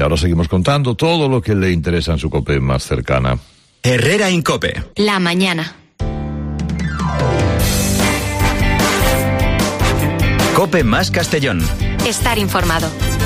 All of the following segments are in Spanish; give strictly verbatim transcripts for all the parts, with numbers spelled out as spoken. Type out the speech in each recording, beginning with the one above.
Y ahora seguimos contando todo lo que le interesa en su COPE más cercana. Herrera Incope. La mañana. COPE más Castellón. Estar informado.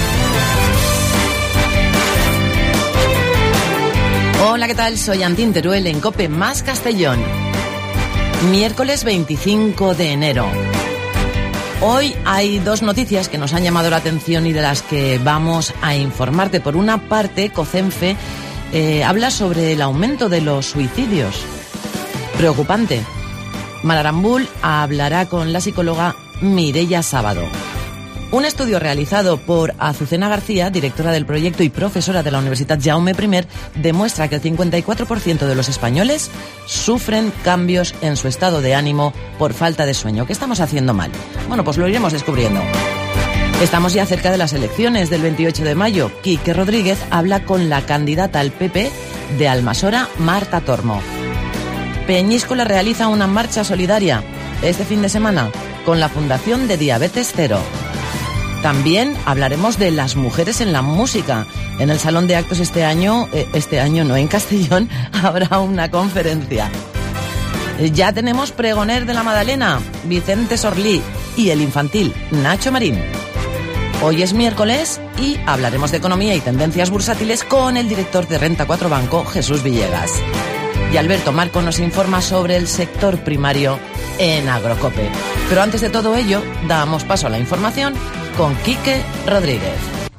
Hola, ¿qué tal? Soy Antín Teruel en COPE más Castellón. Miércoles veinticinco de enero. Hoy hay dos noticias que nos han llamado la atención y de las que vamos a informarte. Por una parte, COCENFE eh, habla sobre el aumento de los suicidios. Preocupante. Mar Arambul hablará con la psicóloga Mireia Sábado. Un estudio realizado por Azucena García, directora del proyecto y profesora de la Universidad Jaume I, demuestra que el cincuenta y cuatro por ciento de los españoles sufren cambios en su estado de ánimo por falta de sueño. ¿Qué estamos haciendo mal? Bueno, pues lo iremos descubriendo. Estamos ya cerca de las elecciones del veintiocho de mayo. Quique Rodríguez habla con la candidata al P P de Almasora, Marta Tormo. Peñíscola realiza una marcha solidaria este fin de semana con la Fundación de Diabetes Cero. También hablaremos de las mujeres en la música. En el Salón de Actos este año, eh, este año no, en Castellón, habrá una conferencia. Ya tenemos pregoner de la Madalena, Vicente Sorlí, y el infantil, Nacho Marín. Hoy es miércoles y hablaremos de economía y tendencias bursátiles con el director de Renta cuatro Banco, Jesús Villegas. Y Alberto Marco nos informa sobre el sector primario en Agrocope. Pero antes de todo ello, damos paso a la información con Quique Rodríguez.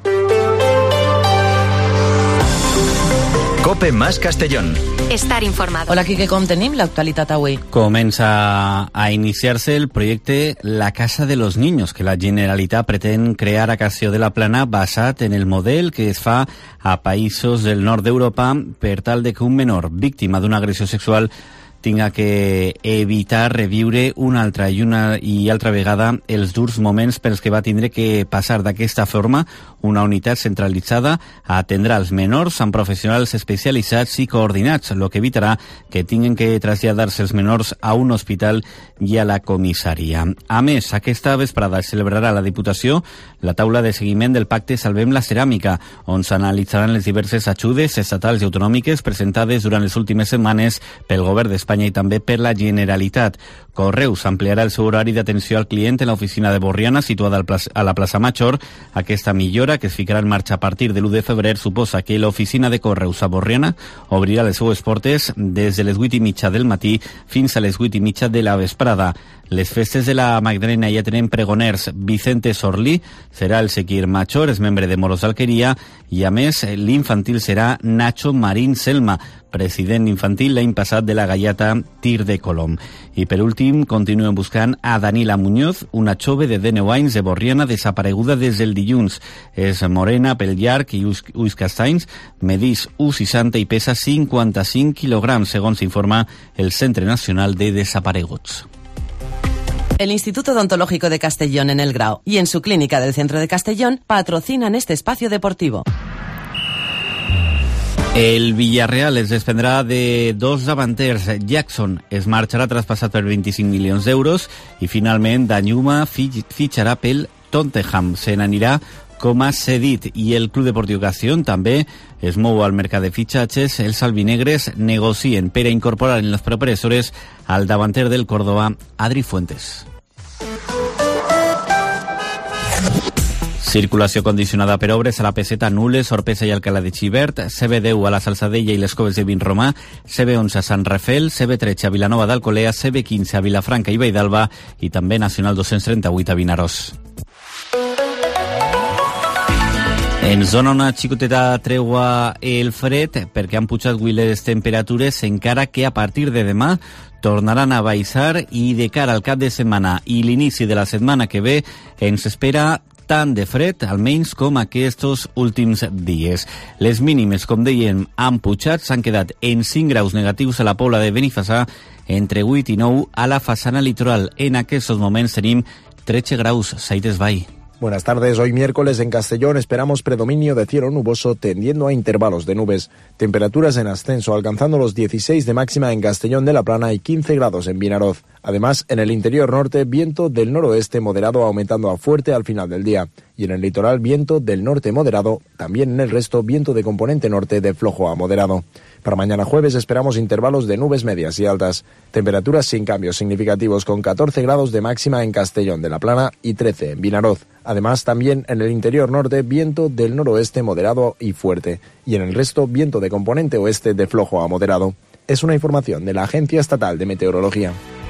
COPE más Castellón. Estar informado. Hola, Quique, com tenim l'actualitat avui? Comença a iniciar-se el projecte La Casa de los Niños, que la Generalitat pretén crear a Castelló de la Plana basat en el model que es fa a països del nord d'Europa per tal de que un menor víctima d'una agressió sexual tinga que evitar reviure una altra i una i altra vegada els durs moments pels que va tindre que passar. D'aquesta forma, una unitat centralitzada atendrà els menors amb professionals especialitzats i coordinats, el que evitarà que tinguin que traslladar-se els menors a un hospital i a la comissaria. A més, aquesta vesprada es celebrarà a la Diputació la taula de seguiment del pacte Salvem la Ceràmica, on s'analitzaran les diverses ajudes estatals i autonòmiques presentades durant les últimes setmanes pel govern d'Espanya i també per la Generalitat. Correus ampliarà el seu horari d'atenció al client en l'oficina de Borriana, situada a la plaça Major. Aquesta millora, que es ficarà en marxa a partir de l'u de febrer, suposa que l'oficina de Correus a Borriana obrirà les seues portes des de les vuit i mitja del matí fins a les vuit i mitja de la vesprada. Les festes de la Magdalena ja tenen pregoners. Vicente Sorlí serà el sequir major, és membre de Moros d'Alqueria, i a més l'infantil serà Nacho Marín Selma, president infantil l'any passat de la Gaiata Tir de Colom. I per últim, continuen buscant a Danila Muñoz, una jove de deu anys de Borriana desapareguda des del dilluns. És morena, pel llarg i ulls castanys, medís u seixanta i pesa cinquanta-cinc quilograms, segons informa el Centre Nacional de Desapareguts. El Instituto Odontológico de Castellón en El Grao y en su clínica del centro de Castellón patrocinan este espacio deportivo. El Villarreal es desprendrà de dos davanters. Jackson es marxarà traspassat per vint-i-cinc milions d'euros i finalment Danjuma fitxarà pel Tottenham. Se n'anirà com a cedit, i el Club Deportiu Castellón també es mou al mercat de fitxatges. Els albinegres negocien per a incorporar en les properes hores al davanter del Córdoba, Adri Fuentes. Circulació condicionada per obres a la P Z Nules, Orpesa i Alcalá de Xivert, C B deu a la Salzadella i les Coves de Vinromà, C B onze a Sant Rafel, C B tretze a Vilanova d'Alcolea, C B quinze a Vilafranca i Valld'Alba i també Nacional dos-cents trenta-vuit a Vinaròs. Ens dona una xicoteta tregua el fred perquè han pujat avui les temperatures, encara que a partir de demà tornaran a baixar, i de cara al cap de setmana i l'inici de la setmana que ve ens espera tant de fred, almenys com aquests últims dies. Les mínimes, com dèiem, han pujat, s'han quedat en cinc graus negatius a la Pobla de Benifassà, entre vuit i nou a la façana litoral. En aquests moments tenim tretze graus, Saites Vall. Buenas tardes. Hoy miércoles en Castellón esperamos predominio de cielo nuboso tendiendo a intervalos de nubes. Temperaturas en ascenso, alcanzando los dieciséis de máxima en Castellón de la Plana y quince grados en Vinaroz. Además, en el interior norte, viento del noroeste moderado aumentando a fuerte al final del día. Y en el litoral, viento del norte moderado. También en el resto, viento de componente norte de flojo a moderado. Para mañana jueves esperamos intervalos de nubes medias y altas. Temperaturas sin cambios significativos, con catorce grados de máxima en Castellón de la Plana y trece en Vinaroz. Además, también en el interior norte, viento del noroeste moderado y fuerte. Y en el resto, viento de componente oeste de flojo a moderado. Es una información de la Agencia Estatal de Meteorología.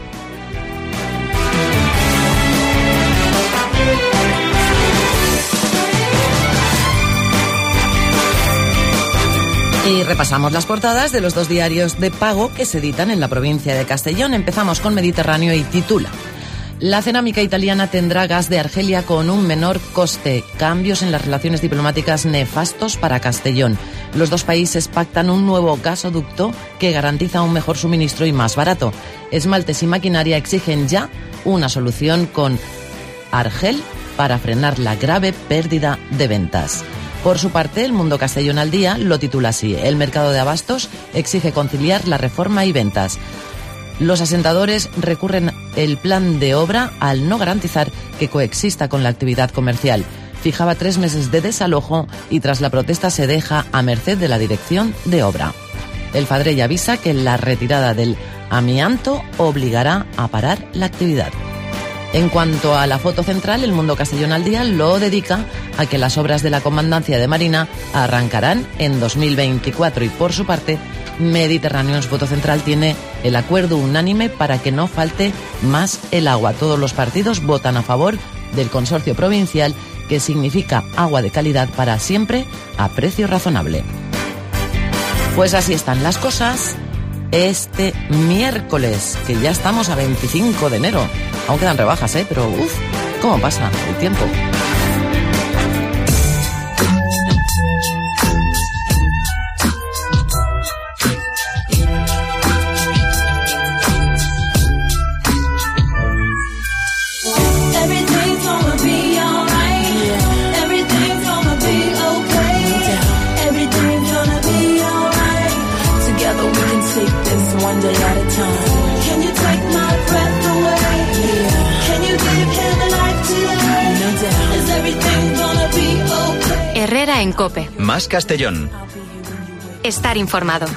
Y repasamos las portadas de los dos diarios de pago que se editan en la provincia de Castellón. Empezamos con Mediterráneo y titula: La cerámica italiana tendrá gas de Argelia con un menor coste. Cambios en las relaciones diplomáticas nefastos para Castellón. Los dos países pactan un nuevo gasoducto que garantiza un mejor suministro y más barato. Esmaltes y maquinaria exigen ya una solución con Argel para frenar la grave pérdida de ventas. Por su parte, El Mundo Castellón al Día lo titula así: El mercado de abastos exige conciliar la reforma y ventas. Los asentadores recurren el plan de obra al no garantizar que coexista con la actividad comercial. Fijaba tres meses de desalojo y tras la protesta se deja a merced de la dirección de obra. El Fadrell avisa que la retirada del amianto obligará a parar la actividad. En cuanto a la foto central, El Mundo Castellón al Día lo dedica a que las obras de la Comandancia de Marina arrancarán en dos mil veinticuatro y, por su parte, Mediterráneo en su foto central tiene el acuerdo unánime para que no falte más el agua. Todos los partidos votan a favor del consorcio provincial, que significa agua de calidad para siempre a precio razonable. Pues así están las cosas este miércoles, que ya estamos a veinticinco de enero. Aún quedan rebajas, ¿eh? Pero uff, ¿cómo pasa el tiempo? Herrera en COPE. Más Castellón. Estar informado.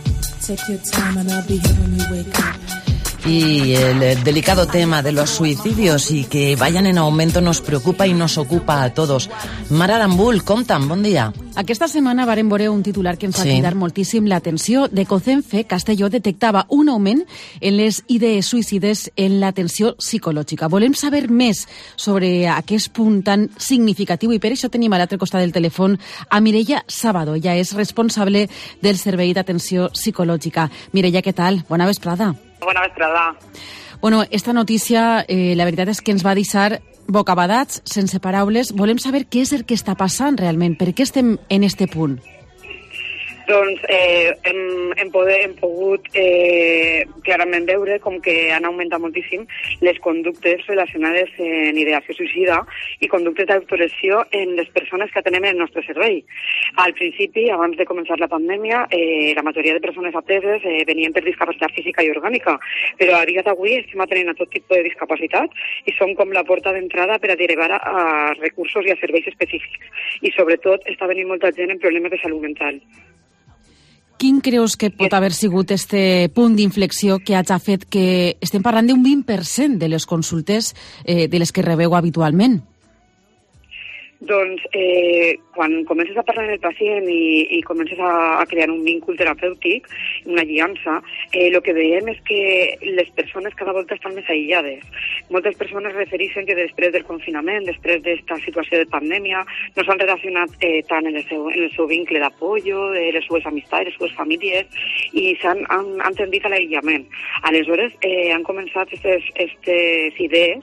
Y el delicado tema de los suicidios y que vayan en aumento nos preocupa i nos ocupa a todos. Mara Arambul, compta'm, bon dia. Aquesta setmana vàrem veure un titular que ens va Sí. cridar moltíssim l'atenció. De COCENFE, Castelló detectava un augment en les idees suïcides en l'atenció psicològica. Volem saber més sobre aquest punt tan significatiu i per això tenim a l'altre costat del telèfon a Mireia Sábado. Ella és responsable del Servei d'Atenció Psicològica. Mireia, què tal? Bona vesprada. Bona vesprada. Bueno, esta notícia, eh, la veritat és que ens va deixar bocabadats, sense paraules. Volem saber què és el que està passant realment, per què estem en este punt. Doncs eh, hem, hem, poder, hem pogut eh, clarament veure com que han augmentat moltíssim les conductes relacionades en ideació suïcida i conductes d'autolesió en les persones que atenem en el nostre servei. Al principi, abans de començar la pandèmia, eh, la majoria de persones ateses eh, venien per discapacitat física i orgànica, però a dia d'avui estem atenent a tot tipus de discapacitat i som com la porta d'entrada per a derivar a, a recursos i a serveis específics. I sobretot està venint molta gent en problemes de salut mental. Quin creus que pot haver sigut este punt d'inflexió que hagi fet que estem parlant d'un vint per cent de les consultes eh, de les que rebeu habitualment? Doncs eh, quan comences a parlar amb el pacient i, i comences a, a crear un vincul terapèutic, una lliança, el eh, que veiem és que les persones cada volta estan més aïllades. Moltes persones refereixen que després del confinament, després d'esta situació de pandèmia, no s'han relacionat eh, tant en el seu, en el seu vincle d'apoyo, de les seues amistats, les seues famílies, i s'han han, han tendit a l'aïllament. Aleshores, eh, han començat aquestes idees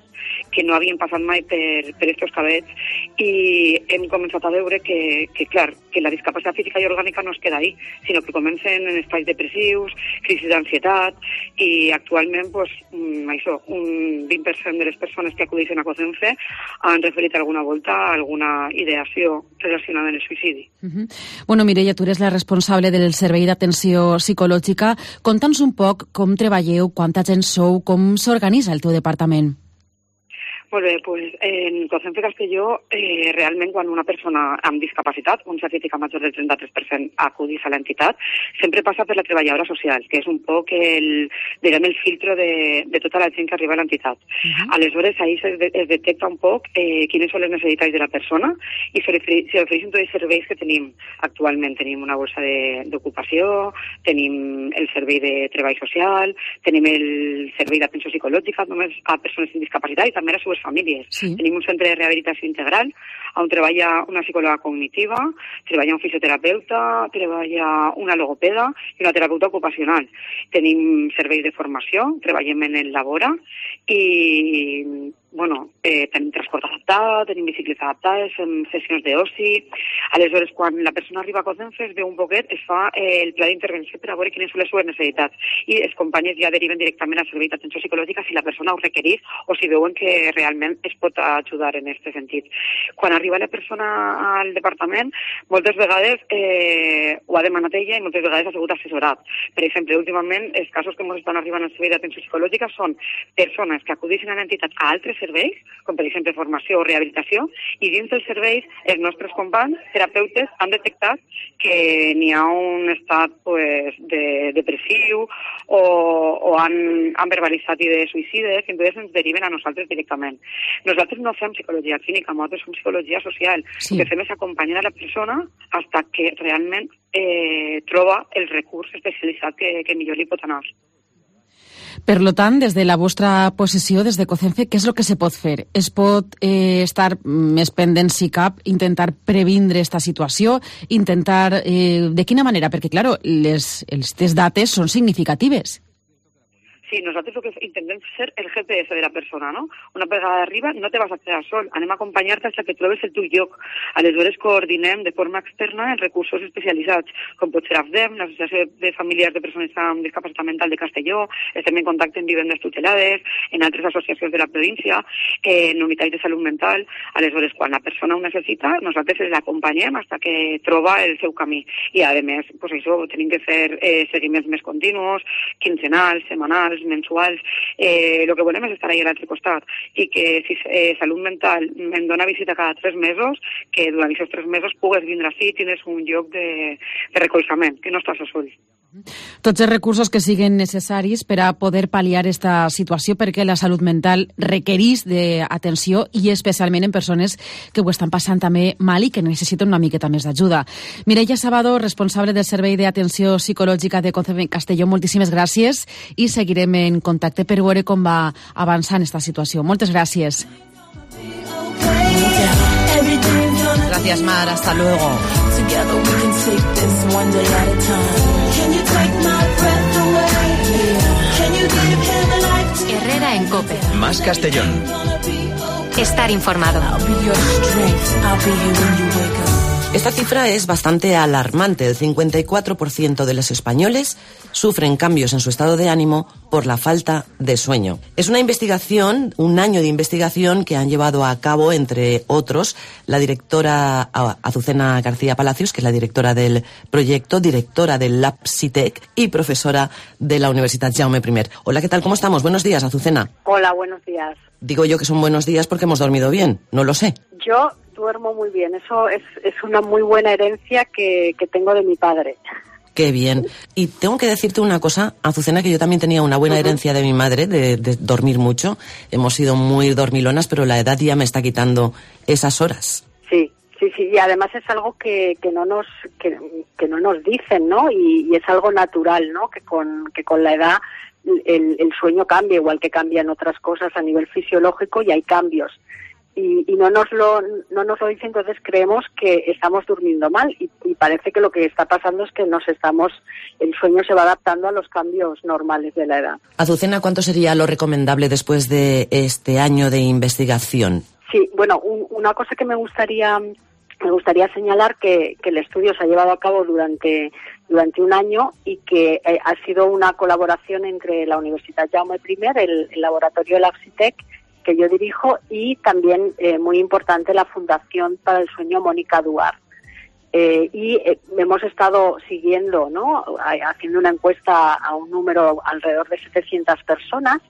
que no havien passat mai per, per estos cabets, i hem començat a veure que, que, clar, que la discapacitat física i orgànica no es queda ahí, sinó que comencen en estats depressius, crisis d'ansietat, i actualment, pues, això, un vint per cent de les persones que acudeixen a COCENFE han referit alguna volta a alguna ideació relacionada amb el suïcidi. Uh-huh. Bueno, Mireia, tu eres la responsable del Servei d'Atenció Psicològica. Conta'ns un poc com treballeu, quanta gent sou, com s'organitza el teu departament. Molt bé, pues, en COCENFE Castelló, eh, realment quan una persona amb discapacitat, un certificat major del trenta-tres per cent acudís a l'entitat, sempre passa per la treballadora social, que és un poc el, diguem, el filtro de, de tota la gent que arriba a l'entitat. Uh-huh. Aleshores, ahí se, es detecta un poc eh, quines són les necessitats de la persona i s'ofereixen tots els serveis que tenim actualment. Tenim una bolsa d'ocupació, tenim el servei de treball social, tenim el servei d'atenció psicològica només a persones amb discapacitat i també a les seves famílies. Sí. Tenim un centre de rehabilitació integral on treballa una psicòloga cognitiva, treballa un fisioterapeuta, treballa una logopeda i una terapeuta ocupacional. Tenim serveis de formació, treballem en el Labora i, bueno, eh, tenim transport adaptat, tenim bicicletes adaptades, fem sessions d'oci. Aleshores, quan la persona arriba a COCENFE, es veu un poquet, es fa eh, el pla d'intervenció per a veure quines són les seves necessitats. I els companys ja deriven directament al servei d'atenció psicològica si la persona ho requereix o si veuen que realment es pot ajudar en aquest sentit. Quan arriba la persona al departament, moltes vegades eh, ho ha demanat ella i moltes vegades ha sigut assessorat. Per exemple, últimament, els casos que ens estan arribant al servei d'atenció psicològica són persones que acudeixen a l'entitat a altres serveis, com per exemple formació o rehabilitació, i dins dels serveis els nostres companys, terapeutes, han detectat que n'hi ha un estat pues, de, depressiu o, o han, han verbalitzat idees suïcides i entonces ens deriven a nosaltres directament. Nosaltres no fem psicologia clínica, nosaltres fem psicologia social. Sí. El que fem és acompanyar a la persona fins que realment eh, troba el recurs especialitzat que, que millor li pot anar. Per tant, des de la vostra posició, des de COCENFE, què és el que se pot fer? Es pot eh, estar més pendent si cap, intentar previndre aquesta situació, intentar... Eh, de quina manera? Perquè, clar, les, les dates són significatives. Sí, nosaltres el que intentem ser el G P S de la persona, no? Una vegada arriba no te vas a quedar sol, anem a acompanyar-te fins que trobes el teu lloc. Aleshores coordinem de forma externa en recursos especialitzats, com pot ser A F D E M, l'Associació de Familiars de Persones amb Discapacitat Mental de Castelló, estem en contacte amb vivendes tutelades, en altres associacions de la província, en unitats de salut mental. Aleshores, quan la persona ho necessita, nosaltres l'acompanyem fins que troba el seu camí. I, a més, pues això, tenim que fer eh, seguiments més continus, quinzenals, setmanals, mensuals. Eh, lo que volem és estar ahí a l'altre costat i que si eh, salut mental em dona visita cada tres mesos, que durant aquests tres mesos pugues vindre així i tindràs un lloc de, de recolzament, que no estàs sol. Tots els recursos que siguin necessaris per a poder pal·liar aquesta situació, perquè la salut mental requereix d'atenció i especialment en persones que ho estan passant també mal i que necessiten una miqueta més d'ajuda. Mireia Sabado, responsable del Servei d'Atenció Psicològica de COCENFE Castelló, moltíssimes gràcies i seguirem en contacte per veure com va avançant aquesta situació. Moltes gràcies. Gracias, Mar. Hasta luego. Herrera en COPE. Más Castellón. Estar informado. Esta cifra es bastante alarmante. El cincuenta y cuatro por ciento de los españoles sufren cambios en su estado de ánimo por la falta de sueño. Es una investigación, un año de investigación que han llevado a cabo, entre otros, la directora Azucena García Palacios, que es la directora del proyecto, directora del Lab Citec y profesora de la Universidad Jaume primero. Hola, ¿qué tal? ¿Cómo estamos? Buenos días, Azucena. Hola, buenos días. Digo yo que son buenos días porque hemos dormido bien, no lo sé. Yo duermo muy bien, eso es, es una muy buena herencia que, que tengo de mi padre. Qué bien. Y tengo que decirte una cosa, Azucena, que yo también tenía una buena uh-huh. herencia de mi madre, de, de dormir mucho. Hemos sido muy dormilonas, pero la edad ya me está quitando esas horas. Sí, sí, sí, y además es algo que, que no nos que, que no nos dicen, ¿no? Y, y es algo natural, ¿no? Que con, que con la edad el, el sueño cambia, igual que cambian otras cosas a nivel fisiológico y hay cambios. y, y no nos lo no nos lo dice, entonces creemos que estamos durmiendo mal y, y parece que lo que está pasando es que nos estamos el sueño se va adaptando a los cambios normales de la edad. Azucena, ¿cuánto sería lo recomendable después de este año de investigación? Sí, bueno, un, una cosa que me gustaría me gustaría señalar que, que el estudio se ha llevado a cabo durante durante un año y que eh, ha sido una colaboración entre la Universitat Jaume primer, el, el laboratorio Lapsitec que yo dirijo, y también eh, muy importante la Fundación para el Sueño Mónica Duart. Eh, y eh, hemos estado siguiendo, ¿no?, haciendo una encuesta a un número alrededor de setecientas personas.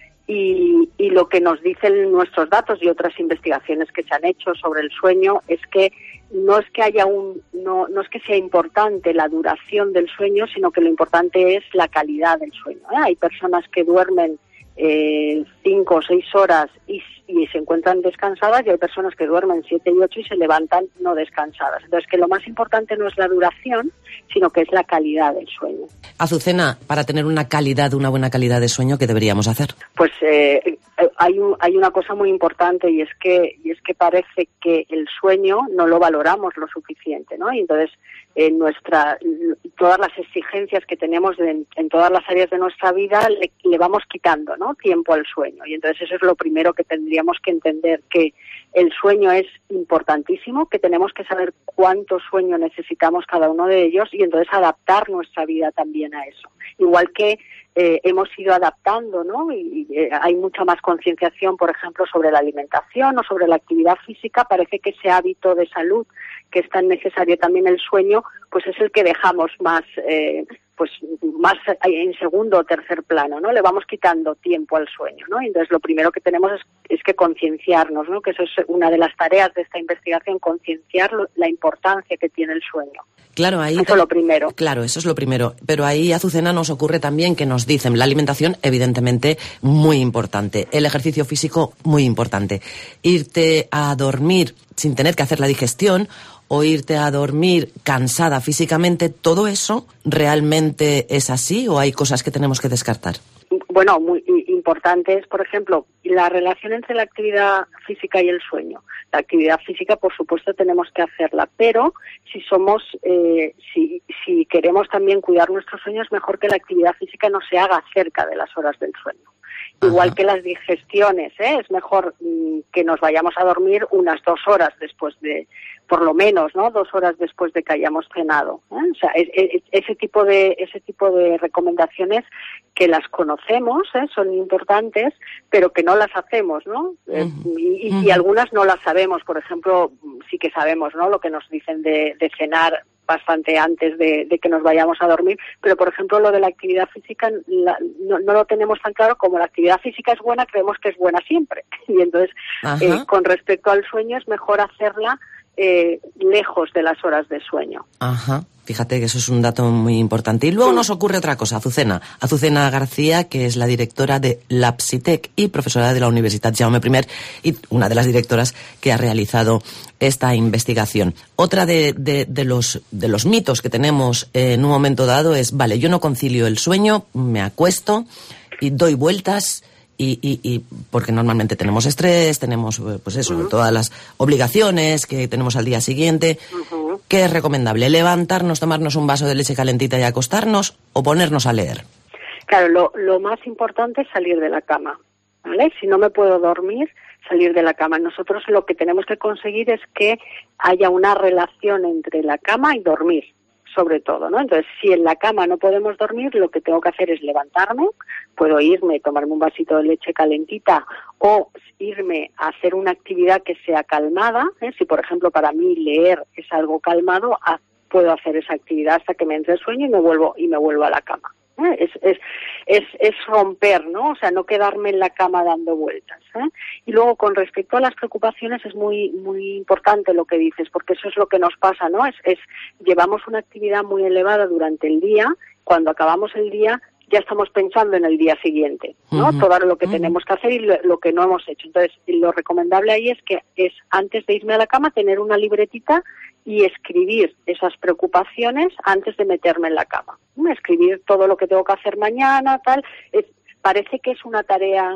Y, y lo que nos dicen nuestros datos y otras investigaciones que se han hecho sobre el sueño es que no es que haya un no no es que sea importante la duración del sueño, sino que lo importante es la calidad del sueño, ¿eh? Hay personas que duermen eh, cinco o seis horas y, y se encuentran descansadas, y hay personas que duermen siete y ocho y se levantan no descansadas. Entonces, que lo más importante no es la duración, sino que es la calidad del sueño. Azucena, para tener una calidad, una buena calidad de sueño, ¿qué deberíamos hacer? Pues eh, hay un, hay una cosa muy importante, y es que y es que parece que el sueño no lo valoramos lo suficiente, ¿no? Y entonces en nuestra todas las exigencias que tenemos de, en, en todas las áreas de nuestra vida le, le vamos quitando, ¿no?, tiempo al sueño. Y entonces eso es lo primero que tendríamos que entender, que el sueño es importantísimo, que tenemos que saber cuánto sueño necesitamos cada uno de ellos y entonces adaptar nuestra vida también a eso. Igual que eh, hemos ido adaptando, ¿no? Y, y eh, hay mucha más concienciación, por ejemplo, sobre la alimentación o sobre la actividad física. Parece que ese hábito de salud, que es tan necesario también el sueño, pues es el que dejamos más eh, pues más en segundo o tercer plano, ¿no? Le vamos quitando tiempo al sueño, ¿no? Y entonces lo primero que tenemos es, es que concienciarnos, ¿no? Que eso es una de las tareas de esta investigación, concienciar la importancia que tiene el sueño. Claro, ahí eso es lo primero. Claro, eso es lo primero. Pero ahí, Azucena, nos ocurre también que nos dicen la alimentación, evidentemente, muy importante. El ejercicio físico, muy importante. Irte a dormir sin tener que hacer la digestión o irte a dormir cansada físicamente, ¿todo eso realmente es así o hay cosas que tenemos que descartar? Bueno, muy importante es, por ejemplo, la relación entre la actividad física y el sueño. La actividad física, por supuesto, tenemos que hacerla, pero si somos, eh, si, si queremos también cuidar nuestros sueños, es mejor que la actividad física no se haga cerca de las horas del sueño. Ajá. Igual que las digestiones, ¿eh? Es mejor mm, que nos vayamos a dormir unas dos horas después de, por lo menos, ¿no? Dos horas después de que hayamos cenado, ¿eh? O sea, es, es, ese tipo de ese tipo de recomendaciones que las conocemos, ¿eh? Son importantes, pero que no las hacemos, ¿no? Uh-huh. Eh, y, y, y algunas no las sabemos. Por ejemplo, sí que sabemos, ¿no?, lo que nos dicen de, de cenar bastante antes de, de que nos vayamos a dormir, pero por ejemplo lo de la actividad física la, no, no lo tenemos tan claro. Como la actividad física es buena, creemos que es buena siempre, y entonces eh, con respecto al sueño es mejor hacerla eh, lejos de las horas de sueño. Ajá. Fíjate que eso es un dato muy importante. Y luego nos ocurre otra cosa, Azucena. Azucena García, que es la directora de Lapsitec y profesora de la Universitat Jaume primer y una de las directoras que ha realizado esta investigación. Otra de, de, de, los, de los mitos que tenemos en un momento dado es, vale, yo no concilio el sueño, me acuesto y doy vueltas. Y, y, y porque normalmente tenemos estrés, tenemos pues eso, uh-huh. todas las obligaciones que tenemos al día siguiente. Uh-huh. ¿Qué es recomendable? ¿Levantarnos, tomarnos un vaso de leche calentita y acostarnos o ponernos a leer? Claro, lo, lo más importante es salir de la cama, ¿vale? Si no me puedo dormir, salir de la cama. Nosotros lo que tenemos que conseguir es que haya una relación entre la cama y dormir, sobre todo, ¿no? Entonces, si en la cama no podemos dormir, lo que tengo que hacer es levantarme, puedo irme, tomarme un vasito de leche calentita o irme a hacer una actividad que sea calmada, ¿eh? Si, por ejemplo, para mí leer es algo calmado, a, puedo hacer esa actividad hasta que me entre el sueño y me vuelvo y me vuelvo a la cama. ¿Eh? Es, es, es, es romper, ¿no? O sea, no quedarme en la cama dando vueltas, ¿eh? Y luego, con respecto a las preocupaciones, es muy muy importante lo que dices, porque eso es lo que nos pasa, ¿no? Es, es llevamos una actividad muy elevada durante el día, cuando acabamos el día ya estamos pensando en el día siguiente, ¿no? Uh-huh. Todo lo que uh-huh. tenemos que hacer y lo, lo que no hemos hecho. Entonces, lo recomendable ahí es que es, antes de irme a la cama, tener una libretita y escribir esas preocupaciones antes de meterme en la cama. ¿no? Escribir todo lo que tengo que hacer mañana, tal. Es, parece que es una tarea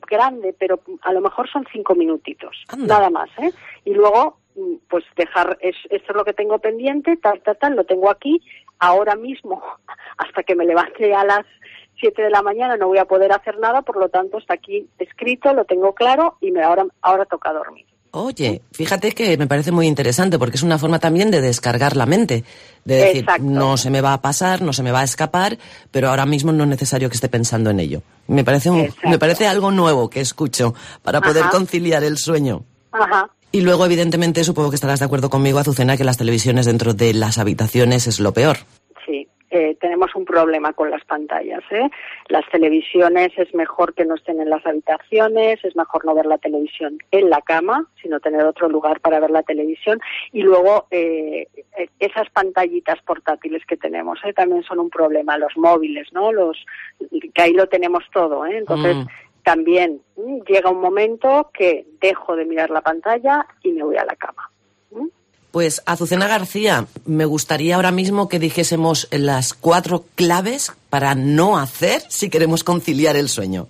grande, pero a lo mejor son cinco minutitos, Anda. nada más, ¿eh? Y luego, pues dejar, es, esto es lo que tengo pendiente, tal, tal, tal, lo tengo aquí, ahora mismo, hasta que me levante a las siete de la mañana no voy a poder hacer nada, por lo tanto está aquí escrito, lo tengo claro y me ahora, ahora toca dormir. Oye, fíjate que me parece muy interesante porque es una forma también de descargar la mente, de decir, Exacto. no se me va a pasar, no se me va a escapar, pero ahora mismo no es necesario que esté pensando en ello. Me parece un, me parece algo nuevo que escucho para poder Ajá. conciliar el sueño. Ajá. Y luego, evidentemente, supongo que estarás de acuerdo conmigo, Azucena, que las televisiones dentro de las habitaciones es lo peor. Sí, eh, tenemos un problema con las pantallas, ¿eh? Las televisiones es mejor que no estén en las habitaciones, es mejor no ver la televisión en la cama, sino tener otro lugar para ver la televisión. Y luego eh, esas pantallitas portátiles que tenemos, ¿eh? También son un problema, los móviles, ¿no? Los que ahí lo tenemos todo, ¿eh? Entonces Mm. también ¿m? llega un momento que dejo de mirar la pantalla y me voy a la cama. ¿m? Pues, Azucena García, me gustaría ahora mismo que dijésemos las cuatro claves para no hacer si queremos conciliar el sueño.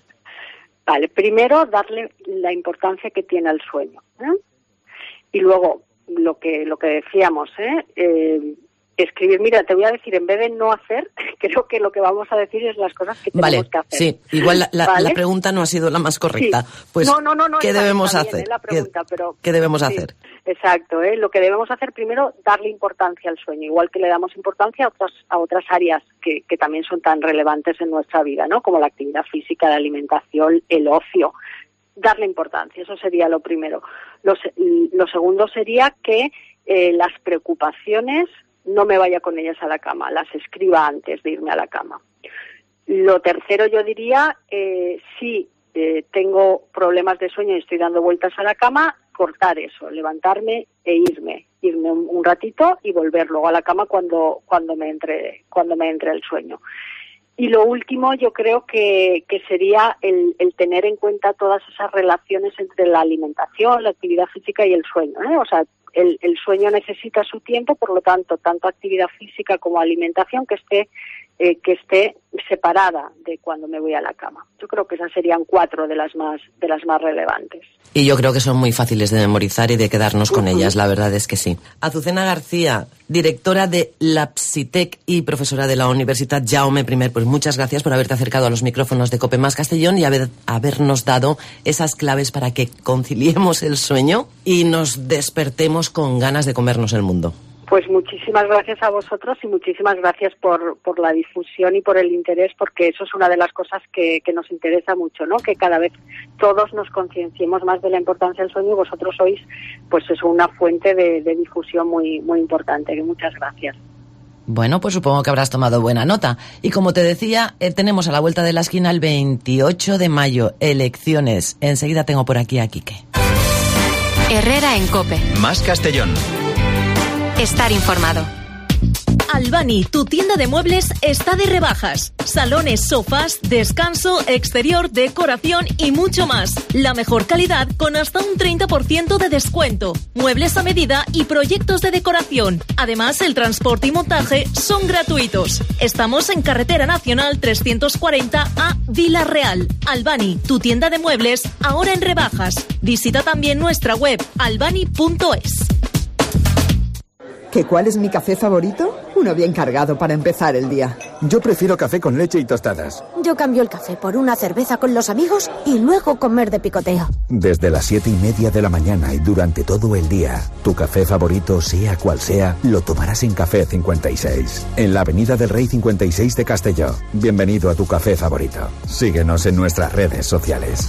Vale, primero darle la importancia que tiene al sueño, ¿eh? Y luego lo que lo que decíamos, ¿eh? Eh, escribir, mira, te voy a decir, en vez de no hacer, creo que lo que vamos a decir es las cosas que tenemos Vale, que hacer. sí, igual la, la, ¿Vale? la pregunta no ha sido la más correcta. Sí. Pues, no, no, no, no, ¿qué está- debemos está bien, hacer? ¿eh? La ¿Qué- pregunta, pero- ¿Qué debemos Sí, hacer? Exacto, ¿eh? Lo que debemos hacer primero, darle importancia al sueño, igual que le damos importancia a otras, a otras áreas que, que también son tan relevantes en nuestra vida, ¿no? Como la actividad física, la alimentación, el ocio. Darle importancia, eso sería lo primero. Lo, se- lo segundo sería que eh, las preocupaciones no me vaya con ellas a la cama, las escriba antes de irme a la cama. Lo tercero yo diría, eh, si eh, tengo problemas de sueño y estoy dando vueltas a la cama, cortar eso, levantarme e irme, irme un, un ratito y volver luego a la cama cuando cuando me entre cuando me entre el sueño. Y lo último yo creo que, que sería el, el tener en cuenta todas esas relaciones entre la alimentación, la actividad física y el sueño, ¿eh? O sea, el, el sueño necesita su tiempo, por lo tanto, tanto actividad física como alimentación que esté eh, que esté separada de cuando me voy a la cama. Yo creo que esas serían cuatro de las más de las más relevantes. Y yo creo que son muy fáciles de memorizar y de quedarnos con ellas, la verdad es que sí. Azucena García, directora de Lapsitec y profesora de la Universidad Jaume I, pues muchas gracias por haberte acercado a los micrófonos de COPE Más Castellón y haber, habernos dado esas claves para que conciliemos el sueño y nos despertemos con ganas de comernos el mundo. Pues muchísimas gracias a vosotros y muchísimas gracias por, por la difusión y por el interés, porque eso es una de las cosas que, que nos interesa mucho, ¿no? Que cada vez todos nos concienciemos más de la importancia del sueño y vosotros sois, pues eso, una fuente de, de difusión muy, muy importante. Muchas gracias. Bueno, pues supongo que habrás tomado buena nota. Y como te decía, eh, tenemos a la vuelta de la esquina el veintiocho de mayo, elecciones. Enseguida tengo por aquí a Quique. Herrera en COPE. Más Castellón. Estar informado. Albani, tu tienda de muebles está de rebajas. Salones, sofás, descanso, exterior, decoración y mucho más. La mejor calidad con hasta un treinta por ciento de descuento. Muebles a medida y proyectos de decoración. Además, el transporte y montaje son gratuitos. Estamos en Carretera Nacional trescientos cuarenta a Vila Real. Albani, tu tienda de muebles, ahora en rebajas. Visita también nuestra web albani punto es. ¿Qué cuál es mi café favorito? Uno bien cargado para empezar el día. Yo prefiero café con leche y tostadas. Yo cambio el café por una cerveza con los amigos y luego comer de picoteo. Desde las siete y media de la mañana y durante todo el día, tu café favorito, sea cual sea, lo tomarás en Café cincuenta y seis, en la Avenida del Rey cincuenta y seis de Castelló. Bienvenido a tu café favorito. Síguenos en nuestras redes sociales.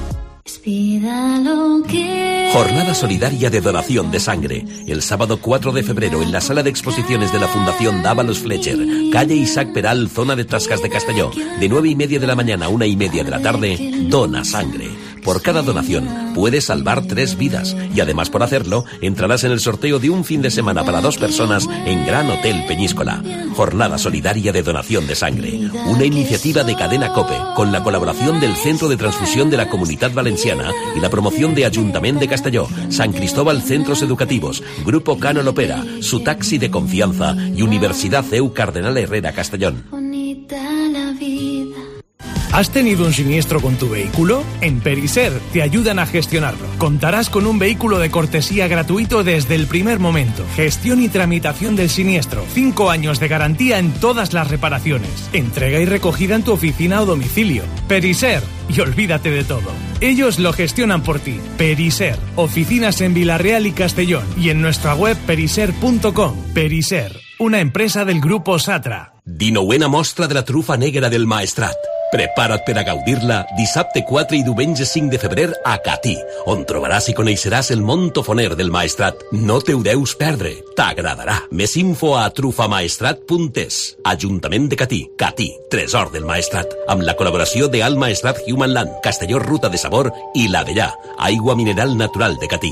Jornada solidaria de donación de sangre. El sábado cuatro de febrero en la sala de exposiciones de la Fundación Dávalos Fletcher, calle Isaac Peral, zona de Tascas de Castelló. De nueve y media de la mañana a una y media de la tarde, dona sangre. Por cada donación puedes salvar tres vidas y además por hacerlo entrarás en el sorteo de un fin de semana para dos personas en Gran Hotel Peñíscola. Jornada solidaria de donación de sangre. Una iniciativa de Cadena COPE con la colaboración del Centro de Transfusión de la Comunitat Valenciana y la promoción de Ayuntamiento de Castelló, San Cristóbal Centros Educativos, Grupo Cano Lopera, su taxi de confianza y Universidad C E U Cardenal Herrera Castellón. ¿Has tenido un siniestro con tu vehículo? En Periser te ayudan a gestionarlo. Contarás con un vehículo de cortesía gratuito desde el primer momento. Gestión y tramitación del siniestro. Cinco años de garantía en todas las reparaciones. Entrega y recogida en tu oficina o domicilio. Periser. Y olvídate de todo. Ellos lo gestionan por ti. Periser. Oficinas en Villarreal y Castellón. Y en nuestra web periser punto com. Periser. Una empresa del grupo Satra. dinovena mostra de la trufa negra del Maestrat. Prepara't per a gaudir-la dissabte quatre i diumenge cinc de febrer a Catí, on trobaràs i coneixeràs el món tofoner del Maestrat. No te ho deus perdre, t'agradarà. Més info a trufamaestrat punt es. Ajuntament de Catí, Catí, tresor del Maestrat, amb la col·laboració de Al Maestrat Human Land, Castelló Ruta de Sabor i l'Avellà, aigua mineral natural de Catí.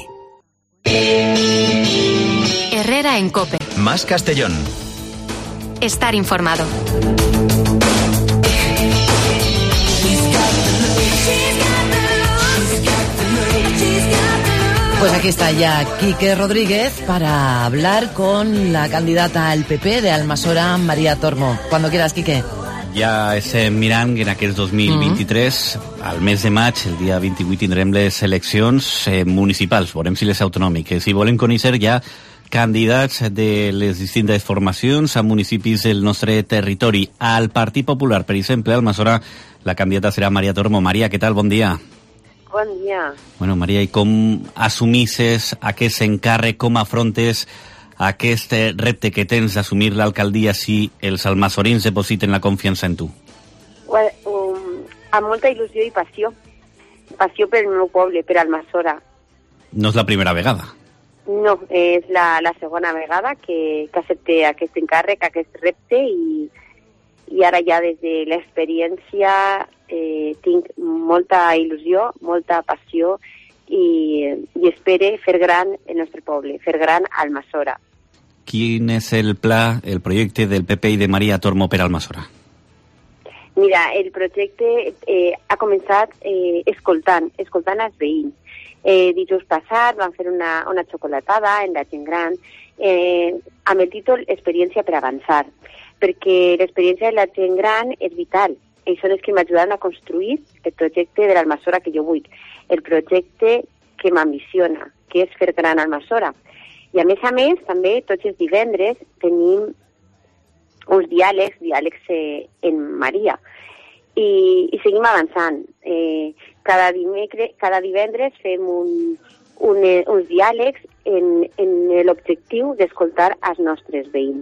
Herrera en COPE. Más Castellón. Estar informado. Pues aquí está ya Quique Rodríguez para hablar con la candidata al P P de Almassora, Maria Tormo. Cuando quieras, Quique. Ja estem mirant que en aquest dos mil vint-i-tres, mm-hmm. al mes de maig, el dia vint-i-vuit, tindrem les eleccions eh, municipals, veurem si les autonòmiques. Si volen conèixer ja candidats de les distintes formacions a municipis del nostre territori. Al Partit Popular, per exemple, a Almassora, la candidata serà Maria Tormo. Maria, què tal? Bon dia. Bon dia. Bueno, Maria, i com assumisses aquest encàrrec, com afrontes aquest repte que tens d'assumir l'alcaldia si els almassorins depositen la confiança en tu? Well, um, amb molta il·lusió i passió. Passió pel meu poble, per Almassora. No és la primera vegada. No, és la, la segona vegada que, que accepte aquest encàrrec, aquest repte, i, i ara ja des de l'experiència eh, tinc molta il·lusió, molta passió i, i espero fer gran el nostre poble, fer gran Almassora. Quin és el pla, el projecte del P P i de Maria Tormo per Almassora? Mira, el projecte eh, ha començat eh, escoltant, escoltant els veïns. Eh, dijous passat van fer una, una xocolatada en la gent gran eh, amb el títol Experiència per avançar, perquè l'experiència de la gent gran és vital. Ells són els que m'ajudaran a construir el projecte de l'Almassora que jo vull, el projecte que m'ambiciona, que és fer gran Almassora. I a més a més, també, tots els divendres tenim uns diàlegs, diàlegs eh, en Maria, i, i seguim avançant. Eh, cada, dimecre, cada divendres fem un, un, uns diàlegs en, en l'objectiu d'escoltar els nostres veïns.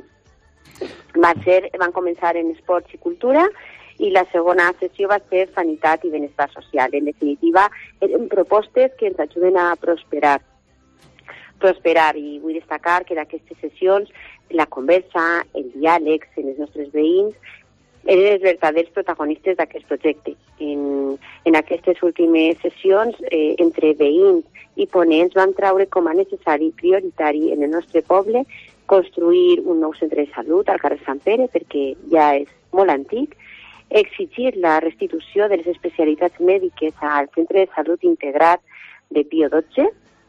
Va ser, van començar en esports i cultura, i la segona sessió va ser sanitat i benestar social. En definitiva, eren propostes que ens ajuden a prosperar. Prosperar, i vull destacar que d'aquestes sessions la conversa, el diàleg en els nostres veïns eren els verdaders protagonistes d'aquest projecte. En, en aquestes últimes sessions, eh, entre veïns i ponents, vam traure com a necessari i prioritari en el nostre poble construir un nou centre de salut al carrer Sant Pere, perquè ja és molt antic, exigir la restitució de les especialitats mèdiques al centre de salut integrat de Pío dotze,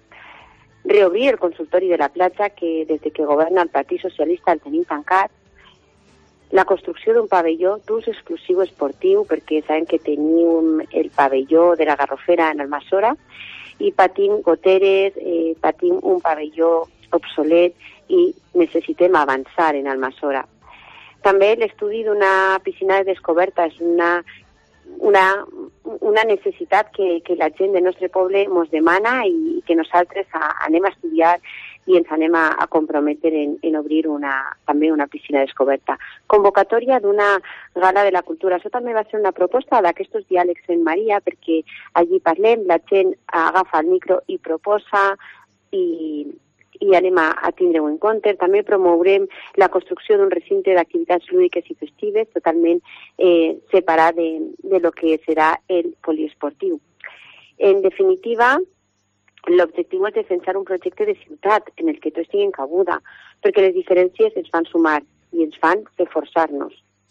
reobrir el consultori de la platja, que des de que governa el Partit Socialista el tenim tancat, la construcció d'un pavelló d'ús exclusiu esportiu, perquè sabem que tenim el pavelló de la Garrofera en Almassora, i patim goteres, eh, patim un pavelló obsolet i necessitem avançar en Almassora. També l'estudi d'una piscina de descoberta és una, una, una necessitat que, que la gent del nostre poble ens demana i que nosaltres a, anem a estudiar i ens anem a, a comprometer en, en obrir una, també una piscina descoberta. Convocatòria d'una gala de la cultura. Això també va ser una proposta d'aquests diàlegs en Maria, perquè allí parlem, la gent agafa el micro i proposa i, i anem a, a tindre-ho en compte. També promourem la construcció d'un recinte d'activitats lúdiques i festives totalment eh, separat de, de lo que serà el poliesportiu. En definitiva, l'objectiu és defensar un projecte de ciutat en el que tots tinguin cabuda, perquè les diferències ens fan sumar i ens fan reforçar-nos.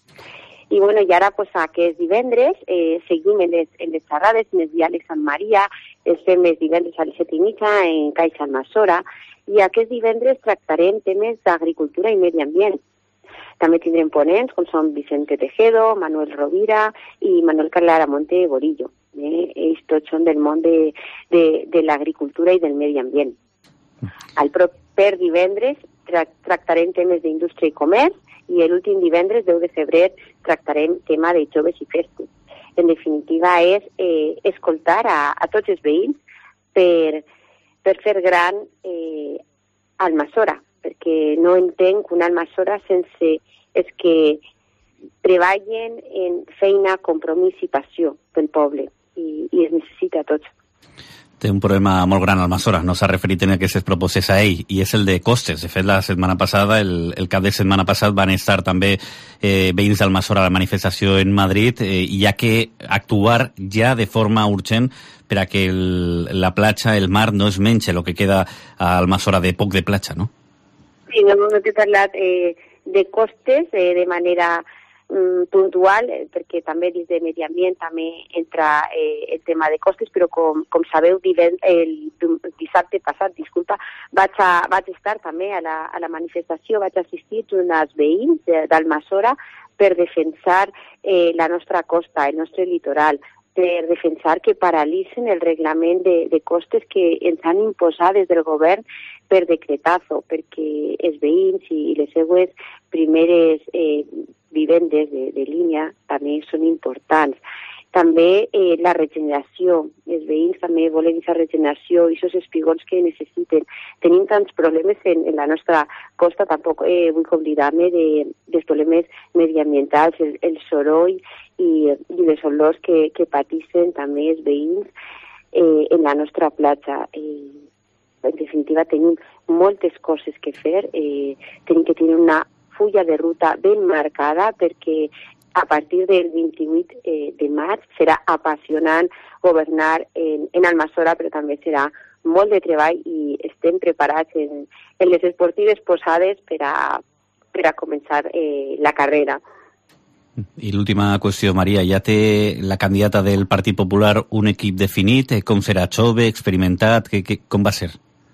I, bueno, i ara, pues, aquest divendres, eh, seguim en les, en les xerrades, en els diàlegs amb Maria, els fem els divendres a les set i mitja en Caixa Almassora, i aquest divendres tractarem temes d'agricultura i medi ambient. També tindrem ponents com són Vicente Tejedo, Manuel Rovira i Manuel Claramonte Borillo. Eh? Ells tots són del món de, de, de l'agricultura i del medi ambient. El proper divendres tra tractarem temes d'indústria i comerç i l'últim divendres, deu de febrer, tractarem tema de joves i festes. En definitiva, és eh, escoltar a, a tots els veïns per, per fer gran eh, Almassora, perquè no entenc una Almassora sense els que treballen en feina, compromís i passió pel poble, i, i es necessita a tots. Té un problema molt gran Almassora, no s'ha referit en aquestes propostes a ell, i és el de costes. De fet, la setmana passada, el, el cap de setmana passat, van estar també eh, veïns d'Almassora a la manifestació en Madrid, eh, i hi ha que actuar ja de forma urgent per a que el, la platja, el mar, no es mengi el que queda a Almassora de poc de platja, no? Sí, no, no t'he parlat eh, de costes eh, de manera puntual, perquè també dins de medi ambient també entra eh, el tema de costes, però com, com sabeu, divend, el dissabte passat, disculpa, vaig, a, vaig estar també a la, a la manifestació, vaig assistir uns veïns d'Almassora per defensar eh, la nostra costa, el nostre litoral, per defensar que paralitzen el reglament de, de costes que ens han imposat des del govern per decretazo, perquè els veïns i les seues primeres eh, vivendes de, de línia també són importants. També eh, la regeneració. Els veïns també volen aquesta regeneració i aquests espigons que necessiten. Tenim tants problemes en, en la nostra costa, tampoc eh, vull oblidar-me de, dels problemes mediambientals, el, el soroll i, i les olors que, que patissen també els veïns eh, en la nostra platja. Eh, en definitiva, tenim moltes coses que fer, eh, tenim que tenir una fulla de ruta ben marcada perquè a partir del vint-i-vuit eh, de maig serà apassionant governar en, en Almassora, però també serà molt de treball i estem preparats en, en les esportives posades per a, per a començar eh, la carrera. I l'última qüestió, Maria, ja té la candidata del Partit Popular un equip definit? Com serà? Jove, experimentat? Que, que, com va ser?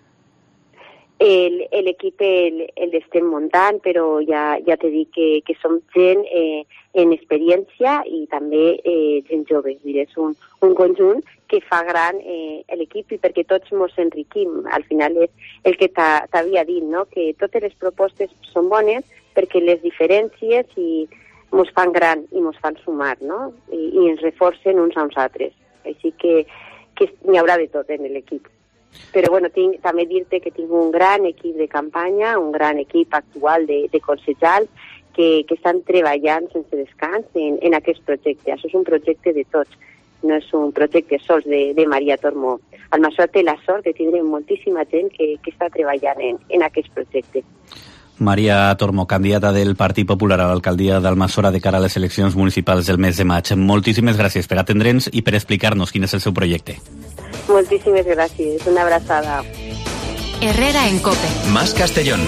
L'equip el, el estem muntant, però ja, ja t'he dit que, que som gent eh, en experiència i també eh, gent jove. És un, un conjunt que fa gran eh, l'equip i perquè tots ens enriquim. Al final és el que t'havia dit, no? Que totes les propostes són bones perquè les diferències i ens fan gran i ens fan sumar, no? I, i ens reforcen uns a uns altres. Així que, que n'hi haurà de tot en l'equip. Però bueno, tinc, també dir-te que tinc un gran equip de campanya, un gran equip actual de, de consellals que, que estan treballant sense descans en, en aquest projecte. Això és un projecte de tots, no és un projecte sols de, de Maria Tormó. Almassora té la sort de tindre moltíssima gent que, que està treballant en, en aquest projecte. Maria Tormó, candidata del Partit Popular a l'alcaldia d'Almassora de cara a les eleccions municipals del mes de maig. Moltíssimes gràcies per atendre'ns i per explicar-nos quin és el seu projecte. Moltíssimes gràcies. Una abraçada. Herrera en COPE. Más Castellón.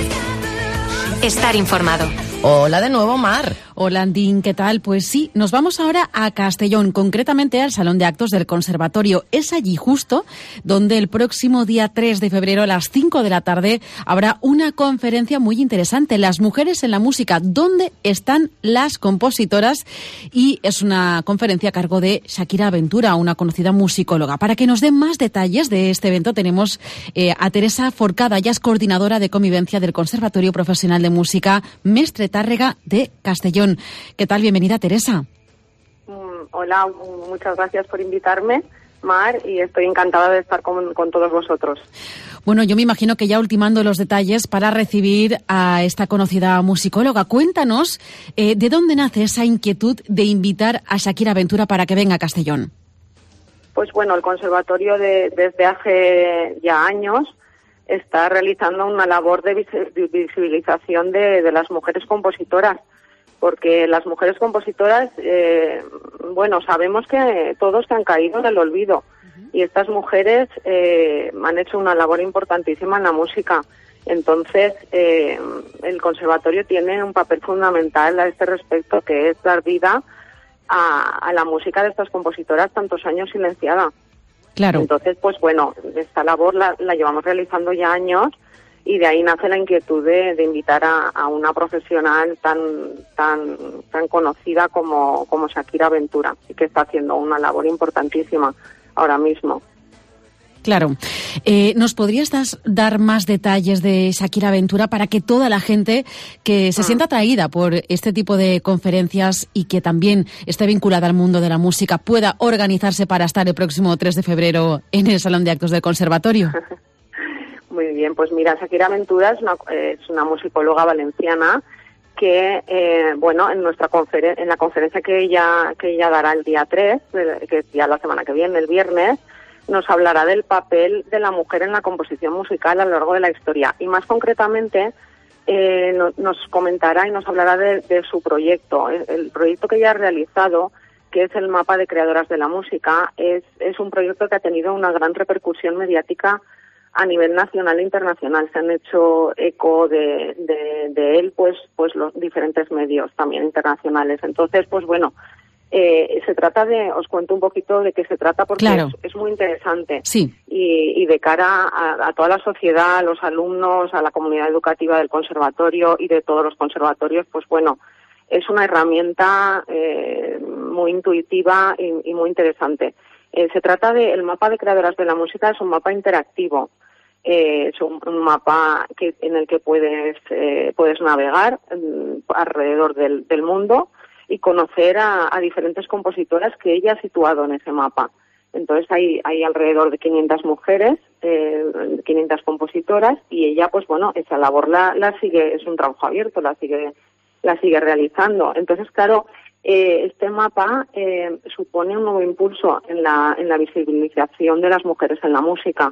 Estar informado. Hola de nuevo, Mar. Hola, Andín, ¿qué tal? Pues sí, nos vamos ahora a Castellón, concretamente al Salón de Actos del Conservatorio. Es allí justo donde el próximo día tres de febrero a las cinco de la tarde habrá una conferencia muy interesante, Las mujeres en la música, ¿dónde están las compositoras? Y es una conferencia a cargo de Shakira Ventura, una conocida musicóloga. Para que nos den más detalles de este evento tenemos eh, a Teresa Forcada, ella es coordinadora de convivencia del Conservatorio Profesional de Música Mestre Tárrega de Castellón. ¿Qué tal? Bienvenida, Teresa. Mm, hola, muchas gracias por invitarme, Mar, y estoy encantada de estar con, con todos vosotros. Bueno, yo me imagino que ya ultimando los detalles para recibir a esta conocida musicóloga. Cuéntanos, eh, ¿de dónde nace esa inquietud de invitar a Shakira Ventura para que venga a Castellón? Pues bueno, el conservatorio de, desde hace ya años está realizando una labor de visibilización de, de las mujeres compositoras, porque las mujeres compositoras, eh, bueno, sabemos que todos han caído en el olvido, uh-huh. y estas mujeres eh, han hecho una labor importantísima en la música. Entonces, eh, el conservatorio tiene un papel fundamental a este respecto, que es dar vida a, a la música de estas compositoras tantos años silenciada. Claro. Entonces, pues bueno, esta labor la, la llevamos realizando ya años y de ahí nace la inquietud de, de invitar a, a una profesional tan tan tan conocida como, como Shakira Ventura, y que está haciendo una labor importantísima ahora mismo. Claro. Eh, ¿Nos podrías das, dar más detalles de Shakira Ventura para que toda la gente que se mm. sienta atraída por este tipo de conferencias y que también esté vinculada al mundo de la música pueda organizarse para estar el próximo tres de febrero en el Salón de Actos del Conservatorio? Muy bien, pues mira, Shakira Ventura es una, es una musicóloga valenciana que, eh, bueno, en nuestra conferen- en la conferencia que ella, que ella dará el día tres, que es ya la semana que viene, el viernes, nos hablará del papel de la mujer en la composición musical a lo largo de la historia. Y más concretamente, eh, no, nos comentará y nos hablará de, de su proyecto. El, el proyecto que ella ha realizado, que es el Mapa de Creadoras de la Música, es, es un proyecto que ha tenido una gran repercusión mediática a nivel nacional e internacional. Se han hecho eco de, de, de él pues, pues los diferentes medios también internacionales. Entonces, pues bueno, Eh, se trata de, os cuento un poquito de qué se trata porque claro. es, es muy interesante. Sí. Y, y de cara a, a toda la sociedad, a los alumnos, a la comunidad educativa del conservatorio y de todos los conservatorios, pues bueno, es una herramienta eh, muy intuitiva y, y muy interesante. Eh, se trata de, el mapa de creadoras de la música es un mapa interactivo. Eh, es un, un mapa que, en el que puedes, eh, puedes navegar eh, alrededor del, del mundo y conocer a, a diferentes compositoras que ella ha situado en ese mapa. Entonces hay, hay alrededor de quinientas mujeres, eh, quinientas compositoras, y ella, pues bueno, esa labor la, la sigue, es un trabajo abierto, la sigue, la sigue realizando. Entonces, claro, eh, este mapa eh, supone un nuevo impulso en la, en la visibilización de las mujeres en la música.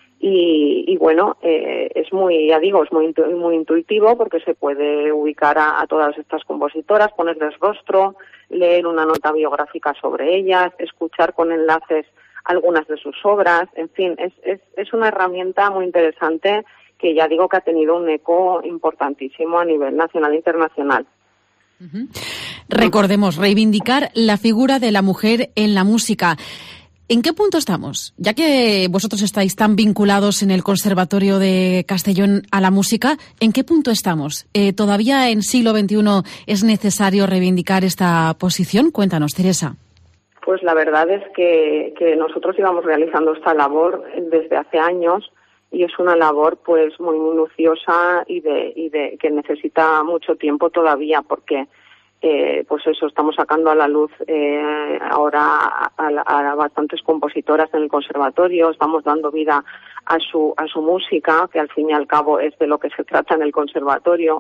Y, y bueno, eh, es muy, ya digo, es muy, intu- muy intuitivo porque se puede ubicar a, a todas estas compositoras, ponerles rostro, leer una nota biográfica sobre ellas, escuchar con enlaces algunas de sus obras, en fin, es, es, es una herramienta muy interesante que ya digo que ha tenido un eco importantísimo a nivel nacional e internacional. Uh-huh. Recordemos, reivindicar la figura de la mujer en la música. ¿En qué punto estamos? Ya que vosotros estáis tan vinculados en el Conservatorio de Castellón a la música, ¿en qué punto estamos? Eh, ¿Todavía en siglo veintiuno es necesario reivindicar esta posición? Cuéntanos, Teresa. Pues la verdad es que, que nosotros íbamos realizando esta labor desde hace años y es una labor pues muy minuciosa y de, y de que necesita mucho tiempo todavía porque Eh, pues eso, estamos sacando a la luz eh, ahora a, a, a bastantes compositoras en el conservatorio, estamos dando vida a su a su música, que al fin y al cabo es de lo que se trata en el conservatorio,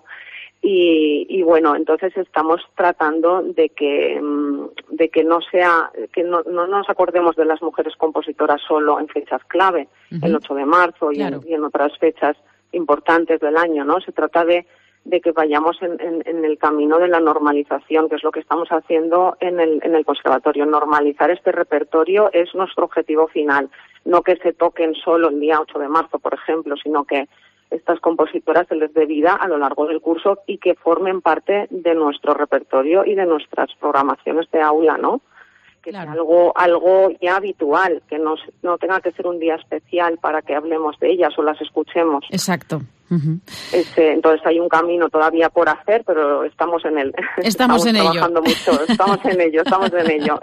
y, y bueno, entonces estamos tratando de que de que no sea que no, no nos acordemos de las mujeres compositoras solo en fechas clave, uh-huh. el ocho de marzo y, claro. en, y en otras fechas importantes del año, ¿no? Se trata de de que vayamos en, en, en el camino de la normalización, que es lo que estamos haciendo en el, en el conservatorio. Normalizar este repertorio es nuestro objetivo final. No que se toquen solo el día ocho de marzo, por ejemplo, sino que estas compositoras se les dé vida a lo largo del curso y que formen parte de nuestro repertorio y de nuestras programaciones de aula, ¿no? Que claro. sea algo, algo ya habitual, que no, no tenga que ser un día especial para que hablemos de ellas o las escuchemos. Exacto. Uh-huh. Este, entonces hay un camino todavía por hacer, pero estamos en él. Estamos, estamos en trabajando ello. mucho, estamos en ello, estamos en ello.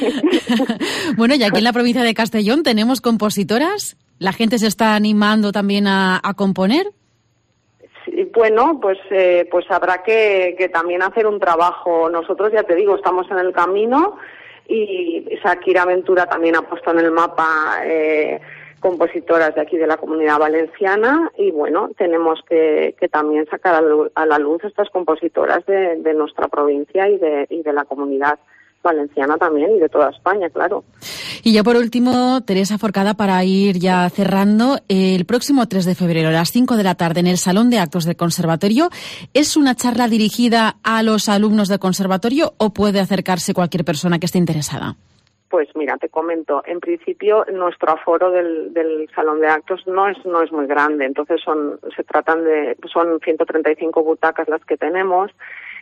Sí. Bueno, y aquí en la provincia de Castellón tenemos compositoras. ¿La gente se está animando también a, a componer? Sí, bueno, pues eh, pues habrá que, que también hacer un trabajo. Nosotros, ya te digo, estamos en el camino y Shakira Ventura también ha puesto en el mapa eh, compositoras de aquí de la Comunidad Valenciana y bueno, tenemos que, que también sacar a la, luz, a la luz estas compositoras de, de nuestra provincia y de, y de la Comunidad Valenciana también y de toda España, claro. Y ya por último, Teresa Forcada, para ir ya cerrando, el próximo tres de febrero a las cinco de la tarde en el Salón de Actos del Conservatorio, ¿es una charla dirigida a los alumnos del conservatorio o puede acercarse cualquier persona que esté interesada? Pues mira, te comento, en principio nuestro aforo del, del salón de actos no es no es muy grande, entonces son se tratan de son ciento treinta y cinco butacas las que tenemos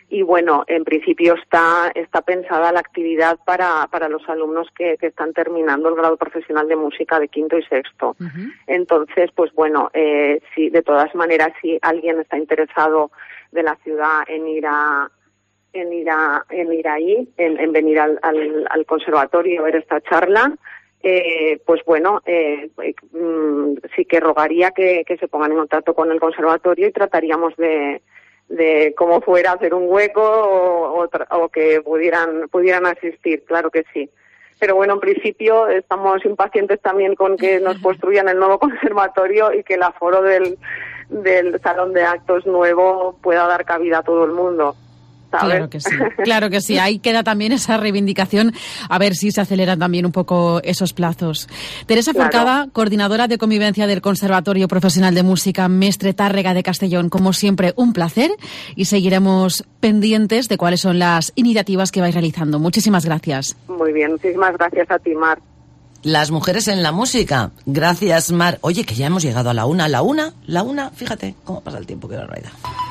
Y bueno, en principio está está pensada la actividad para para los alumnos que, que están terminando el grado profesional de música de quinto y sexto. Uh-huh. Entonces, pues bueno, eh, sí, de todas maneras, si alguien está interesado de la ciudad en ir a en ir a en ir ahí, en, en venir al, al, al conservatorio a ver esta charla, eh, pues bueno, eh, eh, sí que rogaría que, que se pongan en contacto con el conservatorio y trataríamos de de cómo fuera hacer un hueco o, o, o que pudieran pudieran asistir, claro que sí. Pero bueno, en principio estamos impacientes también con que nos construyan el nuevo conservatorio y que el aforo del, del salón de actos nuevo pueda dar cabida a todo el mundo. ¿sabes? Claro que sí, claro que sí. Ahí queda también esa reivindicación, a ver si se aceleran también un poco esos plazos. Teresa claro. Forcada, coordinadora de convivencia del Conservatorio Profesional de Música Mestre Tárrega de Castellón, como siempre, un placer y seguiremos pendientes de cuáles son las iniciativas que vais realizando. Muchísimas gracias. Muy bien, muchísimas gracias a ti, Mar. Las mujeres en la música. Gracias, Mar. Oye, que ya hemos llegado a la una. La una, la una, fíjate cómo pasa el tiempo, qué barbaridad.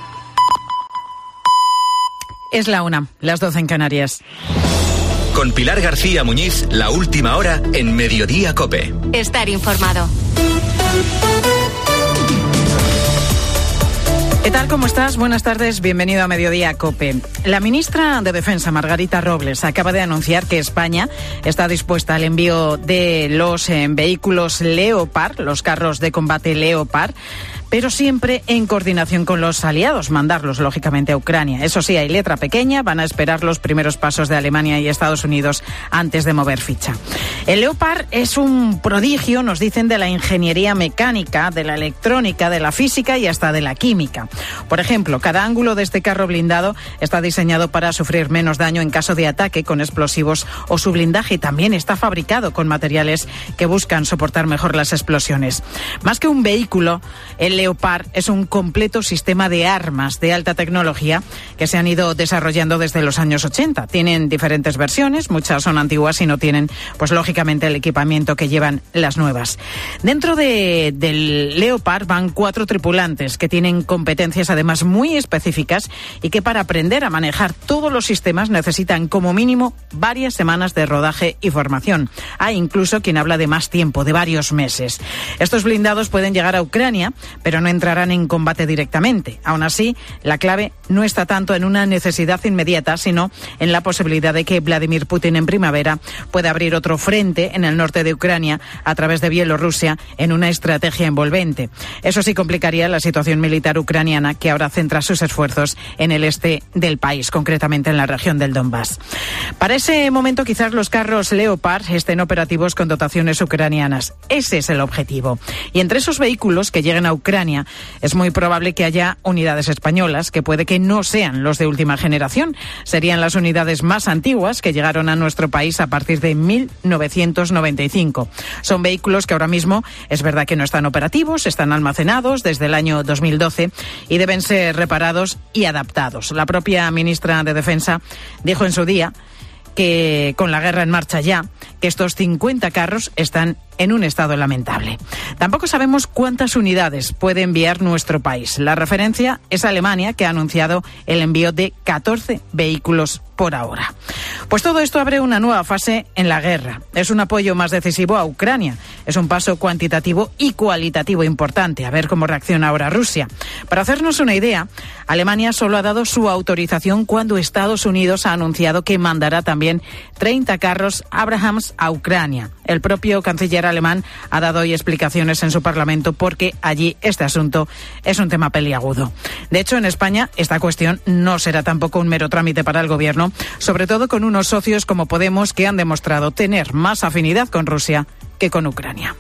Es la una, las doce en Canarias. Con Pilar García Muñiz, la última hora en Mediodía COPE. Estar informado. ¿Qué tal? ¿Cómo estás? Buenas tardes, bienvenido a Mediodía COPE. La ministra de Defensa, Margarita Robles, acaba de anunciar que España está dispuesta al envío de los eh, vehículos Leopard, los carros de combate Leopard, pero siempre en coordinación con los aliados, mandarlos lógicamente a Ucrania. Eso sí, hay letra pequeña, van a esperar los primeros pasos de Alemania y Estados Unidos antes de mover ficha. El Leopard es un prodigio, nos dicen, de la ingeniería mecánica, de la electrónica, de la física y hasta de la química. Por ejemplo, cada ángulo de este carro blindado está diseñado para sufrir menos daño en caso de ataque con explosivos, o su blindaje también está fabricado con materiales que buscan soportar mejor las explosiones. Más que un vehículo, el Leopard es un completo sistema de armas de alta tecnología que se han ido desarrollando desde los años ochenta. Tienen diferentes versiones, muchas son antiguas y no tienen, pues lógicamente, el equipamiento que llevan las nuevas. Dentro de, del Leopard van cuatro tripulantes que tienen competencias además muy específicas y que para aprender a manejar todos los sistemas necesitan como mínimo varias semanas de rodaje y formación. Hay incluso quien habla de más tiempo, de varios meses. Estos blindados pueden llegar a Ucrania, pero no entrarán en combate directamente. Aún así, la clave no está tanto en una necesidad inmediata, sino en la posibilidad de que Vladimir Putin en primavera pueda abrir otro frente en el norte de Ucrania a través de Bielorrusia en una estrategia envolvente. Eso sí complicaría la situación militar ucraniana, que ahora centra sus esfuerzos en el este del país, concretamente en la región del Donbass. Para ese momento, quizás los carros Leopard estén operativos con dotaciones ucranianas. Ese es el objetivo. Y entre esos vehículos que lleguen a Ucrania, es muy probable que haya unidades españolas, que puede que no sean los de última generación. Serían las unidades más antiguas que llegaron a nuestro país a partir de mil novecientos noventa y cinco. Son vehículos que ahora mismo es verdad que no están operativos, están almacenados desde el año dos mil doce y deben ser reparados y adaptados. La propia ministra de Defensa dijo en su día que con la guerra en marcha ya, que estos cincuenta carros están en un estado lamentable. Tampoco sabemos cuántas unidades puede enviar nuestro país. La referencia es Alemania, que ha anunciado el envío de catorce vehículos por ahora. Pues todo esto abre una nueva fase en la guerra. Es un apoyo más decisivo a Ucrania. Es un paso cuantitativo y cualitativo importante. A ver cómo reacciona ahora Rusia. Para hacernos una idea, Alemania solo ha dado su autorización cuando Estados Unidos ha anunciado que mandará también treinta carros Abrams a Ucrania. El propio canciller alemán ha dado hoy explicaciones en su Parlamento porque allí este asunto es un tema peliagudo. De hecho, en España esta cuestión no será tampoco un mero trámite para el gobierno, sobre todo con unos socios como Podemos, que han demostrado tener más afinidad con Rusia que con Ucrania.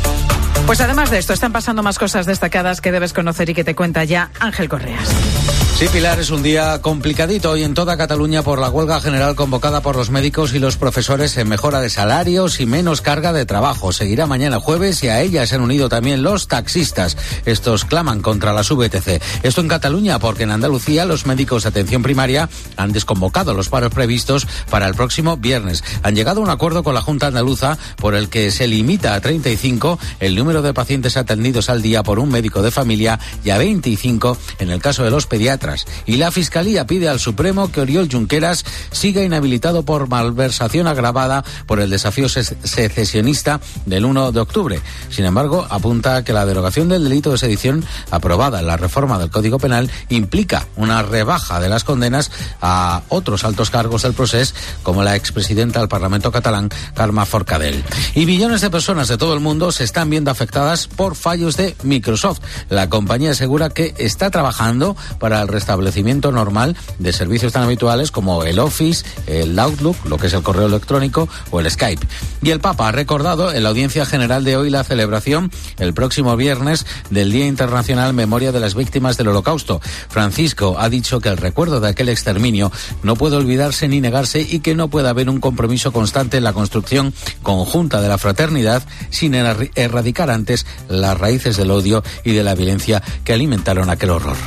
Pues además de esto, están pasando más cosas destacadas que debes conocer y que te cuenta ya Ángel Correas. Sí, Pilar, es un día complicadito hoy en toda Cataluña por la huelga general convocada por los médicos y los profesores en mejora de salarios y menos carga de trabajo. Seguirá mañana jueves y a ella se han unido también los taxistas. Estos claman contra las V T C. Esto en Cataluña porque en Andalucía los médicos de atención primaria han desconvocado los paros previstos para el próximo viernes. Han llegado a un acuerdo con la Junta Andaluza por el que se limita a treinta y cinco el número de pacientes atendidos al día por un médico de familia y a veinticinco en el caso de los pediatras. Y la Fiscalía pide al Supremo que Oriol Junqueras siga inhabilitado por malversación agravada por el desafío secesionista del uno de octubre. Sin embargo, apunta que la derogación del delito de sedición aprobada en la reforma del Código Penal implica una rebaja de las condenas a otros altos cargos del procés, como la expresidenta del Parlamento catalán, Carme Forcadell. Y millones de personas de todo el mundo se están viendo afectadas por fallos de Microsoft. La compañía asegura que está trabajando para el restablecimiento normal de servicios tan habituales como el Office, el Outlook, lo que es el correo electrónico, o el Skype. Y el Papa ha recordado en la audiencia general de hoy la celebración el próximo viernes del Día Internacional Memoria de las Víctimas del Holocausto. Francisco ha dicho que el recuerdo de aquel exterminio no puede olvidarse ni negarse y que no puede haber un compromiso constante en la construcción conjunta de la fraternidad sin er- erradicar antes las raíces del odio y de la violencia que alimentaron aquel horror.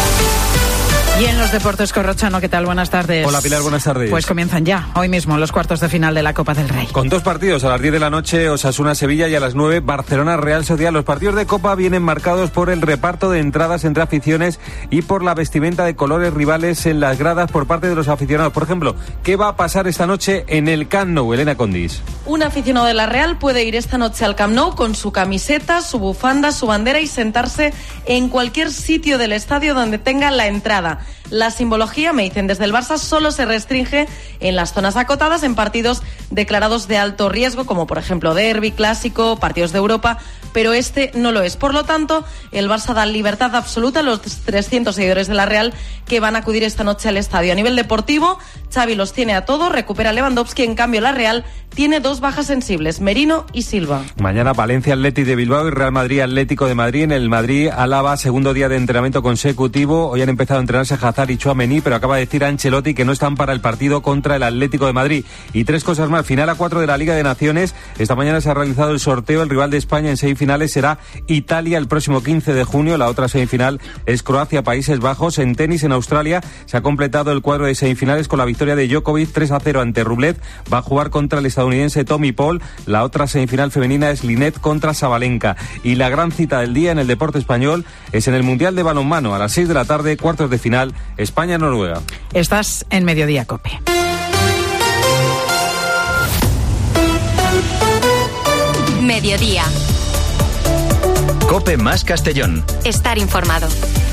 Y en los deportes, Corrochano, ¿qué tal? Buenas tardes. Hola, Pilar, buenas tardes. Pues comienzan ya, hoy mismo, los cuartos de final de la Copa del Rey. Con dos partidos, a las diez de la noche, Osasuna-Sevilla, y a las nueve, Barcelona-Real Sociedad. Los partidos de Copa vienen marcados por el reparto de entradas entre aficiones y por la vestimenta de colores rivales en las gradas por parte de los aficionados. Por ejemplo, ¿qué va a pasar esta noche en el Camp Nou, Elena Condis? Un aficionado de la Real puede ir esta noche al Camp Nou con su camiseta, su bufanda, su bandera y sentarse en cualquier sitio del estadio donde tenga la entrada. La simbología, me dicen desde el Barça, solo se restringe en las zonas acotadas en partidos declarados de alto riesgo, como por ejemplo derbi, clásico, partidos de Europa, pero este no lo es. Por lo tanto, el Barça da libertad absoluta a los trescientos seguidores de la Real que van a acudir esta noche al estadio. A nivel deportivo, Xavi los tiene a todos, recupera a Lewandowski, en cambio la Real tiene dos bajas sensibles, Merino y Silva. Mañana Valencia Athletic de Bilbao y Real Madrid Atlético de Madrid. En el Madrid Álava, segundo día de entrenamiento consecutivo. Hoy han empezado a entrenarse Hazard y Tchouaméni, pero acaba de decir Ancelotti que no están para el partido contra el Atlético de Madrid. Y tres cosas más. Final a cuatro de la Liga de Naciones. Esta mañana se ha realizado el sorteo. El rival de España en semifinales será Italia el próximo quince de junio. La otra semifinal es Croacia-Países Bajos. En tenis, en Australia, se ha completado el cuadro de semifinales con la victoria de Djokovic tres a cero ante Rublev. Va a jugar contra el estadounidense Tommy Paul. La otra semifinal femenina es Linette contra Sabalenka. Y la gran cita del día en el deporte español es en el Mundial de Balonmano. A las seis de la tarde, cuartos de final, España-Noruega. Estás en Mediodía Cope. Mediodía. Cope más Castellón. Estar informado.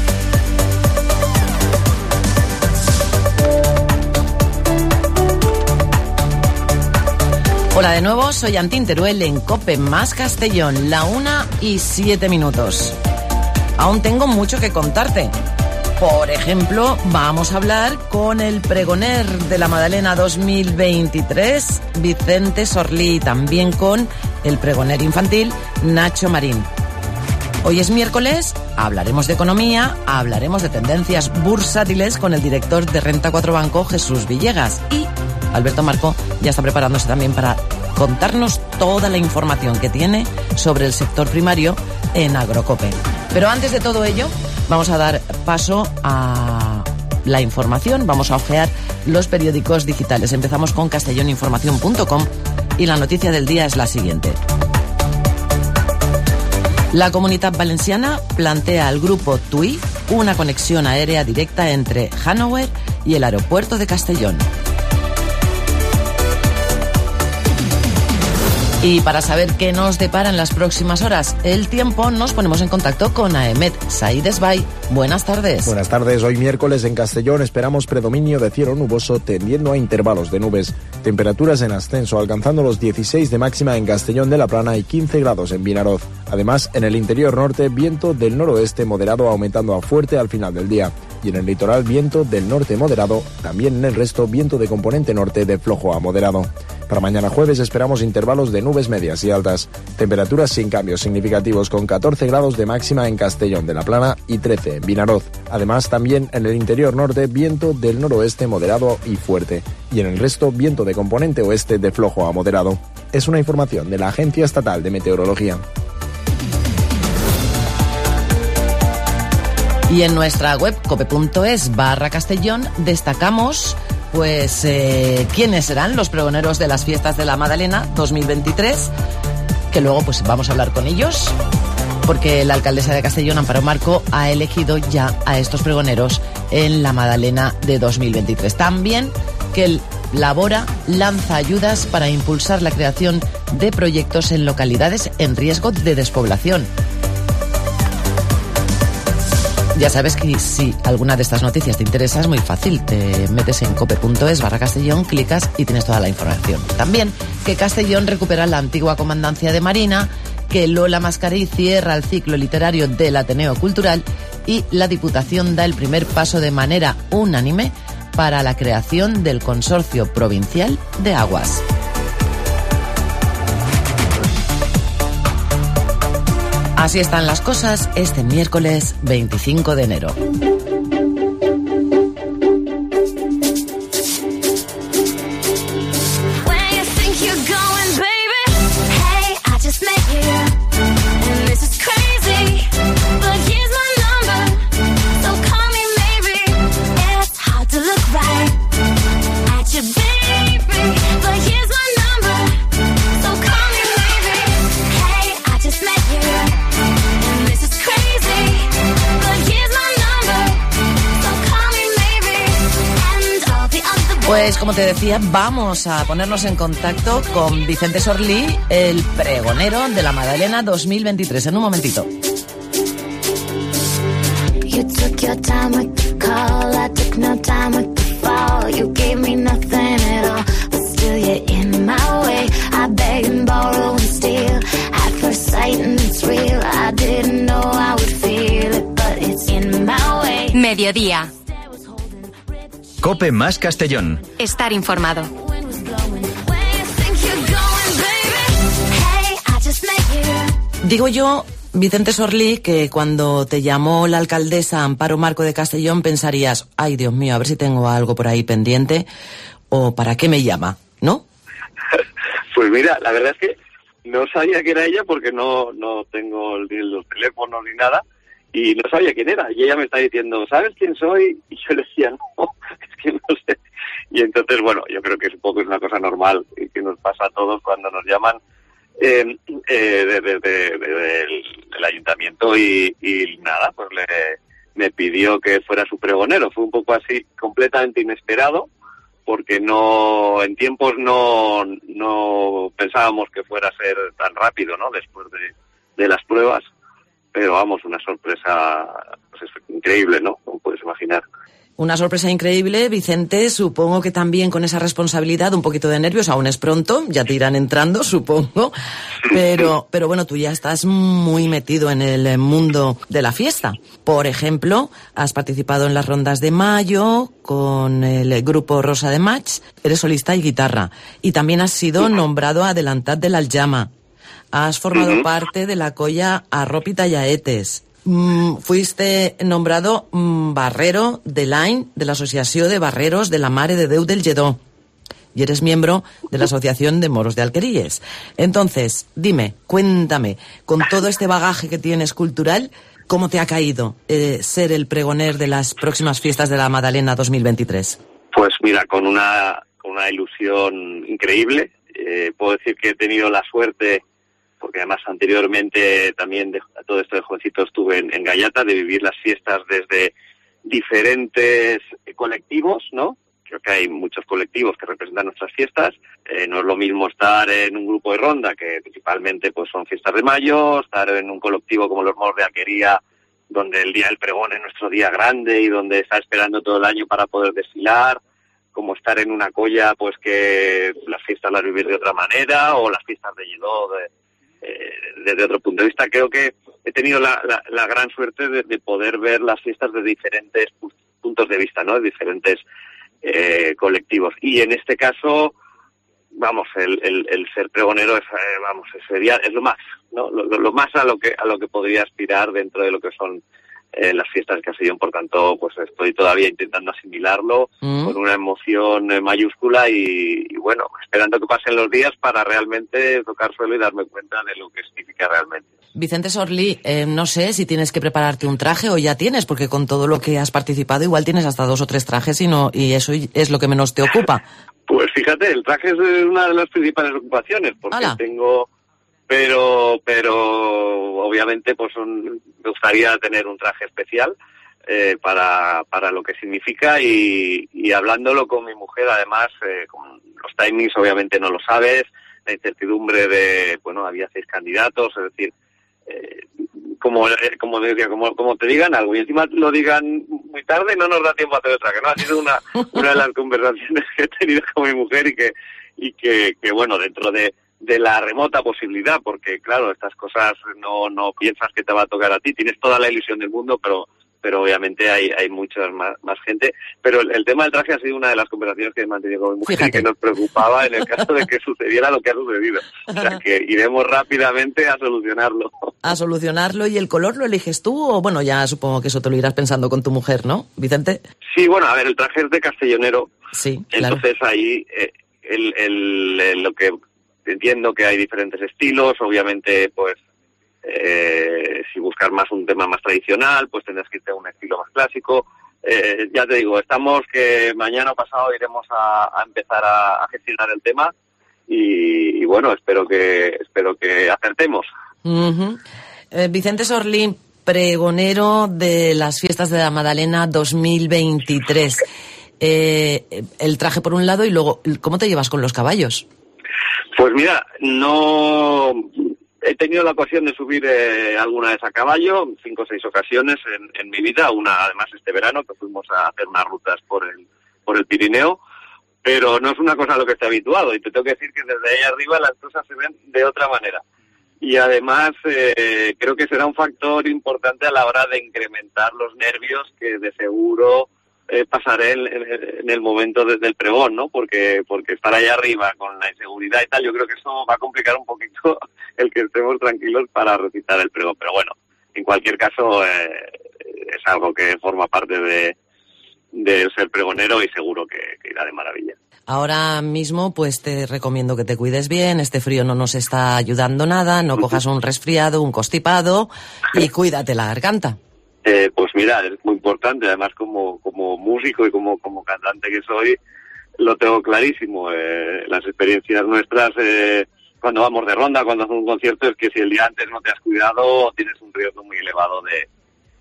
Hola de nuevo, soy Antín Teruel en Cope más Castellón, la una y siete minutos. Aún tengo mucho que contarte. Por ejemplo, vamos a hablar con el pregoner de la Madalena dos mil veintitrés, Vicente Sorlí, y también con el pregoner infantil, Nacho Marín. Hoy es miércoles, hablaremos de economía, hablaremos de tendencias bursátiles con el director de Renta cuatro Banco, Jesús Villegas. Y Alberto Marco ya está preparándose también para contarnos toda la información que tiene sobre el sector primario en Agrocope. Pero antes de todo ello, vamos a dar paso a la información, vamos a ojear los periódicos digitales. Empezamos con castelloninformación punto com y la noticia del día es la siguiente. La Comunitat Valenciana plantea al grupo TUI una conexión aérea directa entre Hannover y el aeropuerto de Castellón. Y para saber qué nos depara en las próximas horas el tiempo, nos ponemos en contacto con Aemet Said Esbay. Buenas tardes. Buenas tardes. Hoy miércoles en Castellón esperamos predominio de cielo nuboso tendiendo a intervalos de nubes. Temperaturas en ascenso, alcanzando los dieciséis de máxima en Castellón de la Plana y quince grados en Vinaroz. Además, en el interior norte, viento del noroeste moderado aumentando a fuerte al final del día. Y en el litoral, viento del norte moderado, también en el resto, viento de componente norte de flojo a moderado. Para mañana jueves esperamos intervalos de nubes medias y altas. Temperaturas sin cambios significativos, con catorce grados de máxima en Castellón de la Plana y trece en Vinaroz. Además, también en el interior norte, viento del noroeste moderado y fuerte. Y en el resto, viento de componente oeste de flojo a moderado. Es una información de la Agencia Estatal de Meteorología. Y en nuestra web cope.es barra Castellón destacamos pues eh, quiénes serán los pregoneros de las fiestas de la Madalena dos mil veintitrés, que luego pues vamos a hablar con ellos, porque la alcaldesa de Castellón, Amparo Marco, ha elegido ya a estos pregoneros en la Madalena de dos mil veintitrés. También que el Labora lanza ayudas para impulsar la creación de proyectos en localidades en riesgo de despoblación. Ya sabes que si alguna de estas noticias te interesa, es muy fácil. Te metes en cope.es barra Castellón, clicas y tienes toda la información. También que Castellón recupera la antigua comandancia de Marina, que Lola Mascarí cierra el ciclo literario del Ateneo Cultural y la Diputación da el primer paso de manera unánime para la creación del Consorcio Provincial de Aguas. Así están las cosas este miércoles veinticinco de enero. Pues como te decía, vamos a ponernos en contacto con Vicente Sorlí, el pregonero de la Madalena dos mil veintitrés. En un momentito. Mediodía. Cope más Castellón. Estar informado. Digo yo, Vicente Sorlí, que cuando te llamó la alcaldesa Amparo Marco de Castellón pensarías, ay Dios mío, a ver si tengo algo por ahí pendiente, o ¿para qué me llama? ¿No? Pues mira, la verdad es que no sabía que era ella porque no, no tengo ni los teléfonos ni nada. Y no sabía quién era, y ella me está diciendo, ¿sabes quién soy? Y yo le decía, no, es que no sé. Y entonces, bueno, yo creo que es un poco es una cosa normal y que nos pasa a todos cuando nos llaman eh, eh, de, de, de, de, del, del ayuntamiento y, y nada, pues le me pidió que fuera su pregonero. Fue un poco así, completamente inesperado, porque no en tiempos no, no pensábamos que fuera a ser tan rápido, ¿no? Después de, de las pruebas. Pero vamos, una sorpresa pues es increíble, ¿no? Como puedes imaginar. Una sorpresa increíble, Vicente, supongo que también con esa responsabilidad, un poquito de nervios, aún es pronto, ya te irán entrando, supongo, pero, pero bueno, tú ya estás muy metido en el mundo de la fiesta. Por ejemplo, has participado en las rondas de mayo con el grupo Rosa de Match, eres solista y guitarra, y también has sido nombrado adelantad de la Aljama. Has formado uh-huh. parte de la colla Arrop i Tallaetes. Mm, fuiste nombrado mm, barrero de l'any de l'Associació de Barreros de la Mare de Déu del Lledó. Y eres miembro de la Asociación de Moros de Alqueríes. Entonces, dime, cuéntame, con todo este bagaje que tienes cultural, ¿cómo te ha caído eh, ser el pregoner de las próximas fiestas de la Madalena dos mil veintitrés? Pues mira, con una, con una ilusión increíble. Eh, puedo decir que he tenido la suerte, porque además anteriormente también de todo esto de jovencito estuve en, en Gallata, de vivir las fiestas desde diferentes colectivos, ¿no? Creo que hay muchos colectivos que representan nuestras fiestas. Eh, no es lo mismo estar en un grupo de ronda, que principalmente pues son fiestas de mayo, estar en un colectivo como los Moros de Alquería, donde el día del pregón es nuestro día grande y donde está esperando todo el año para poder desfilar, como estar en una colla, pues que las fiestas las vivir de otra manera, o las fiestas de Lledó de Eh, desde otro punto de vista. Creo que he tenido la, la, la gran suerte de, de poder ver las fiestas de diferentes puntos de vista, ¿no? De diferentes eh, colectivos. Y en este caso, vamos, el, el, el ser pregonero es, eh, vamos, sería, es lo más, ¿no? Lo, lo más a lo que a lo que podría aspirar dentro de lo que son eh, las fiestas de Castellón. Por tanto, pues estoy todavía intentando asimilarlo mm. con una emoción eh, mayúscula y, y bueno, esperando que pasen los días para realmente tocar suelo y darme cuenta de lo que significa realmente. Vicente Sorlí, eh, no sé si tienes que prepararte un traje o ya tienes, porque con todo lo que has participado igual tienes hasta dos o tres trajes y no y eso es lo que menos te ocupa. Pues fíjate, el traje es una de las principales ocupaciones, porque ¡Hala! tengo, pero pero obviamente pues un, me gustaría tener un traje especial eh, para para lo que significa y, y hablándolo con mi mujer, además, eh, con los timings obviamente no lo sabes, la incertidumbre de, bueno, había seis candidatos, es decir, eh, como como decía, como como te digan algo y encima lo digan muy tarde, no nos da tiempo a hacer otra, que no ha sido una una de las conversaciones que he tenido con mi mujer y que y que, que bueno, dentro de de la remota posibilidad, porque claro, estas cosas no no piensas que te va a tocar a ti, tienes toda la ilusión del mundo, pero pero obviamente hay hay mucha más, más gente. Pero el, el tema del traje ha sido una de las conversaciones que he mantenido con mi mujer y que nos preocupaba en el caso de que sucediera lo que ha sucedido. O sea, que iremos rápidamente a solucionarlo. A solucionarlo. ¿Y el color lo eliges tú? O bueno, ya supongo que eso te lo irás pensando con tu mujer, ¿no, Vicente? Sí, bueno, a ver, el traje es de castellonero. Sí, entonces claro. ahí eh, el, el, el, lo que entiendo que hay diferentes estilos, obviamente, pues Eh, si buscar más un tema más tradicional, pues tendrás que irte a un estilo más clásico. Eh, ya te digo, estamos que mañana o pasado iremos a, a empezar a, a gestionar el tema y, y bueno, espero que espero que acertemos. Uh-huh. eh, Vicente Sorlí, pregonero de las fiestas de la Madalena dos mil veintitrés. Eh, el traje por un lado y luego, ¿cómo te llevas con los caballos? Pues mira, no... He tenido la ocasión de subir eh, alguna vez a caballo, cinco o seis ocasiones en, en mi vida, una además este verano que fuimos a hacer unas rutas por el por el Pirineo, pero no es una cosa a lo que esté habituado y te tengo que decir que desde ahí arriba las cosas se ven de otra manera. Y además eh, creo que será un factor importante a la hora de incrementar los nervios que de seguro eh, pasaré en, en, en el momento desde el pregón, ¿no? Porque porque estar allá arriba con la inseguridad y tal, yo creo que eso va a complicar un poquito el que estemos tranquilos para recitar el pregón. Pero bueno, en cualquier caso eh, es algo que forma parte de, de ser pregonero y seguro que, que irá de maravilla. Ahora mismo pues te recomiendo que te cuides bien, este frío no nos está ayudando nada, no cojas un resfriado, un constipado y cuídate la garganta. Eh, pues mira, es muy importante, además como como músico y como como cantante que soy, lo tengo clarísimo. Eh, las experiencias nuestras eh, cuando vamos de ronda, cuando hacemos un concierto, es que si el día antes no te has cuidado, tienes un riesgo muy elevado de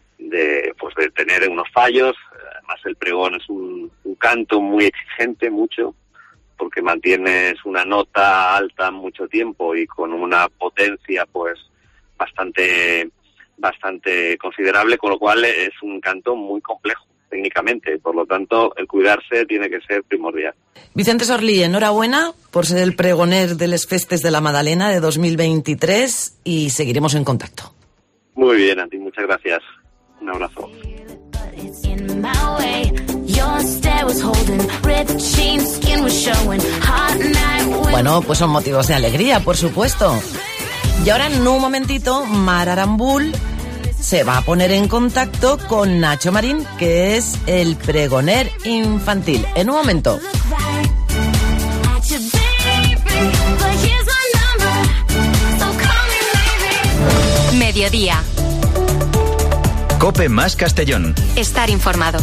de pues de tener unos fallos. Además el pregón es un, un canto muy exigente, mucho, porque mantienes una nota alta mucho tiempo y con una potencia pues bastante bastante considerable, con lo cual es un canto muy complejo técnicamente, por lo tanto el cuidarse tiene que ser primordial. Vicente Sorlí, enhorabuena por ser el pregoner de les Festes de la Madalena de dos mil veintitrés y seguiremos en contacto. Muy bien, a ti, muchas gracias. Un abrazo. Bueno, pues son motivos de alegría, por supuesto. Y ahora en un momentito, Mar Arambul se va a poner en contacto con Nacho Marín, que es el pregoner infantil. En un momento. Mediodía. COPE más Castellón. Estar informado.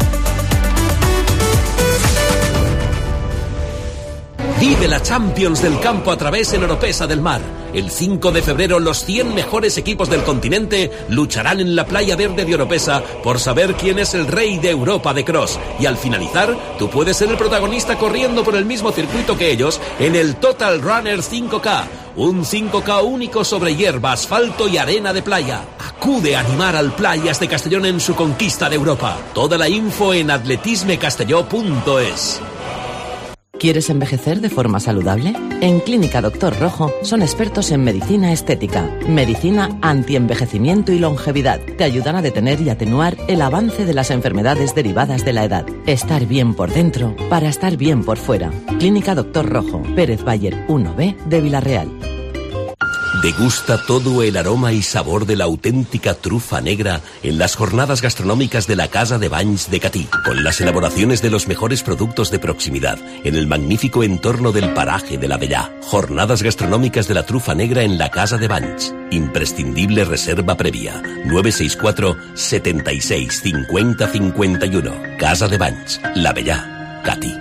Vive la Champions del campo a través en Oropesa del Mar. El cinco de febrero los cien mejores equipos del continente lucharán en la playa verde de Oropesa por saber quién es el rey de Europa de cross. Y al finalizar, tú puedes ser el protagonista corriendo por el mismo circuito que ellos en el Total Runner cinco K. Un cinco K único sobre hierba, asfalto y arena de playa. Acude a animar al Playas de Castellón en su conquista de Europa. Toda la info en atletismecastelló punto es. ¿Quieres envejecer de forma saludable? En Clínica Doctor Rojo son expertos en medicina estética, medicina antienvejecimiento y longevidad. Te ayudan a detener y atenuar el avance de las enfermedades derivadas de la edad. Estar bien por dentro para estar bien por fuera. Clínica Doctor Rojo, Pérez Bayer uno B de Villarreal. Degusta todo el aroma y sabor de la auténtica trufa negra en las jornadas gastronómicas de la Casa de Banys de Catí, con las elaboraciones de los mejores productos de proximidad en el magnífico entorno del paraje de la Vellá. Jornadas gastronómicas de la trufa negra en la Casa de Banys. Imprescindible reserva previa. nueve seis cuatro, setenta y seis, cincuenta, cincuenta y uno. Casa de Banys, la Vellá, Catí.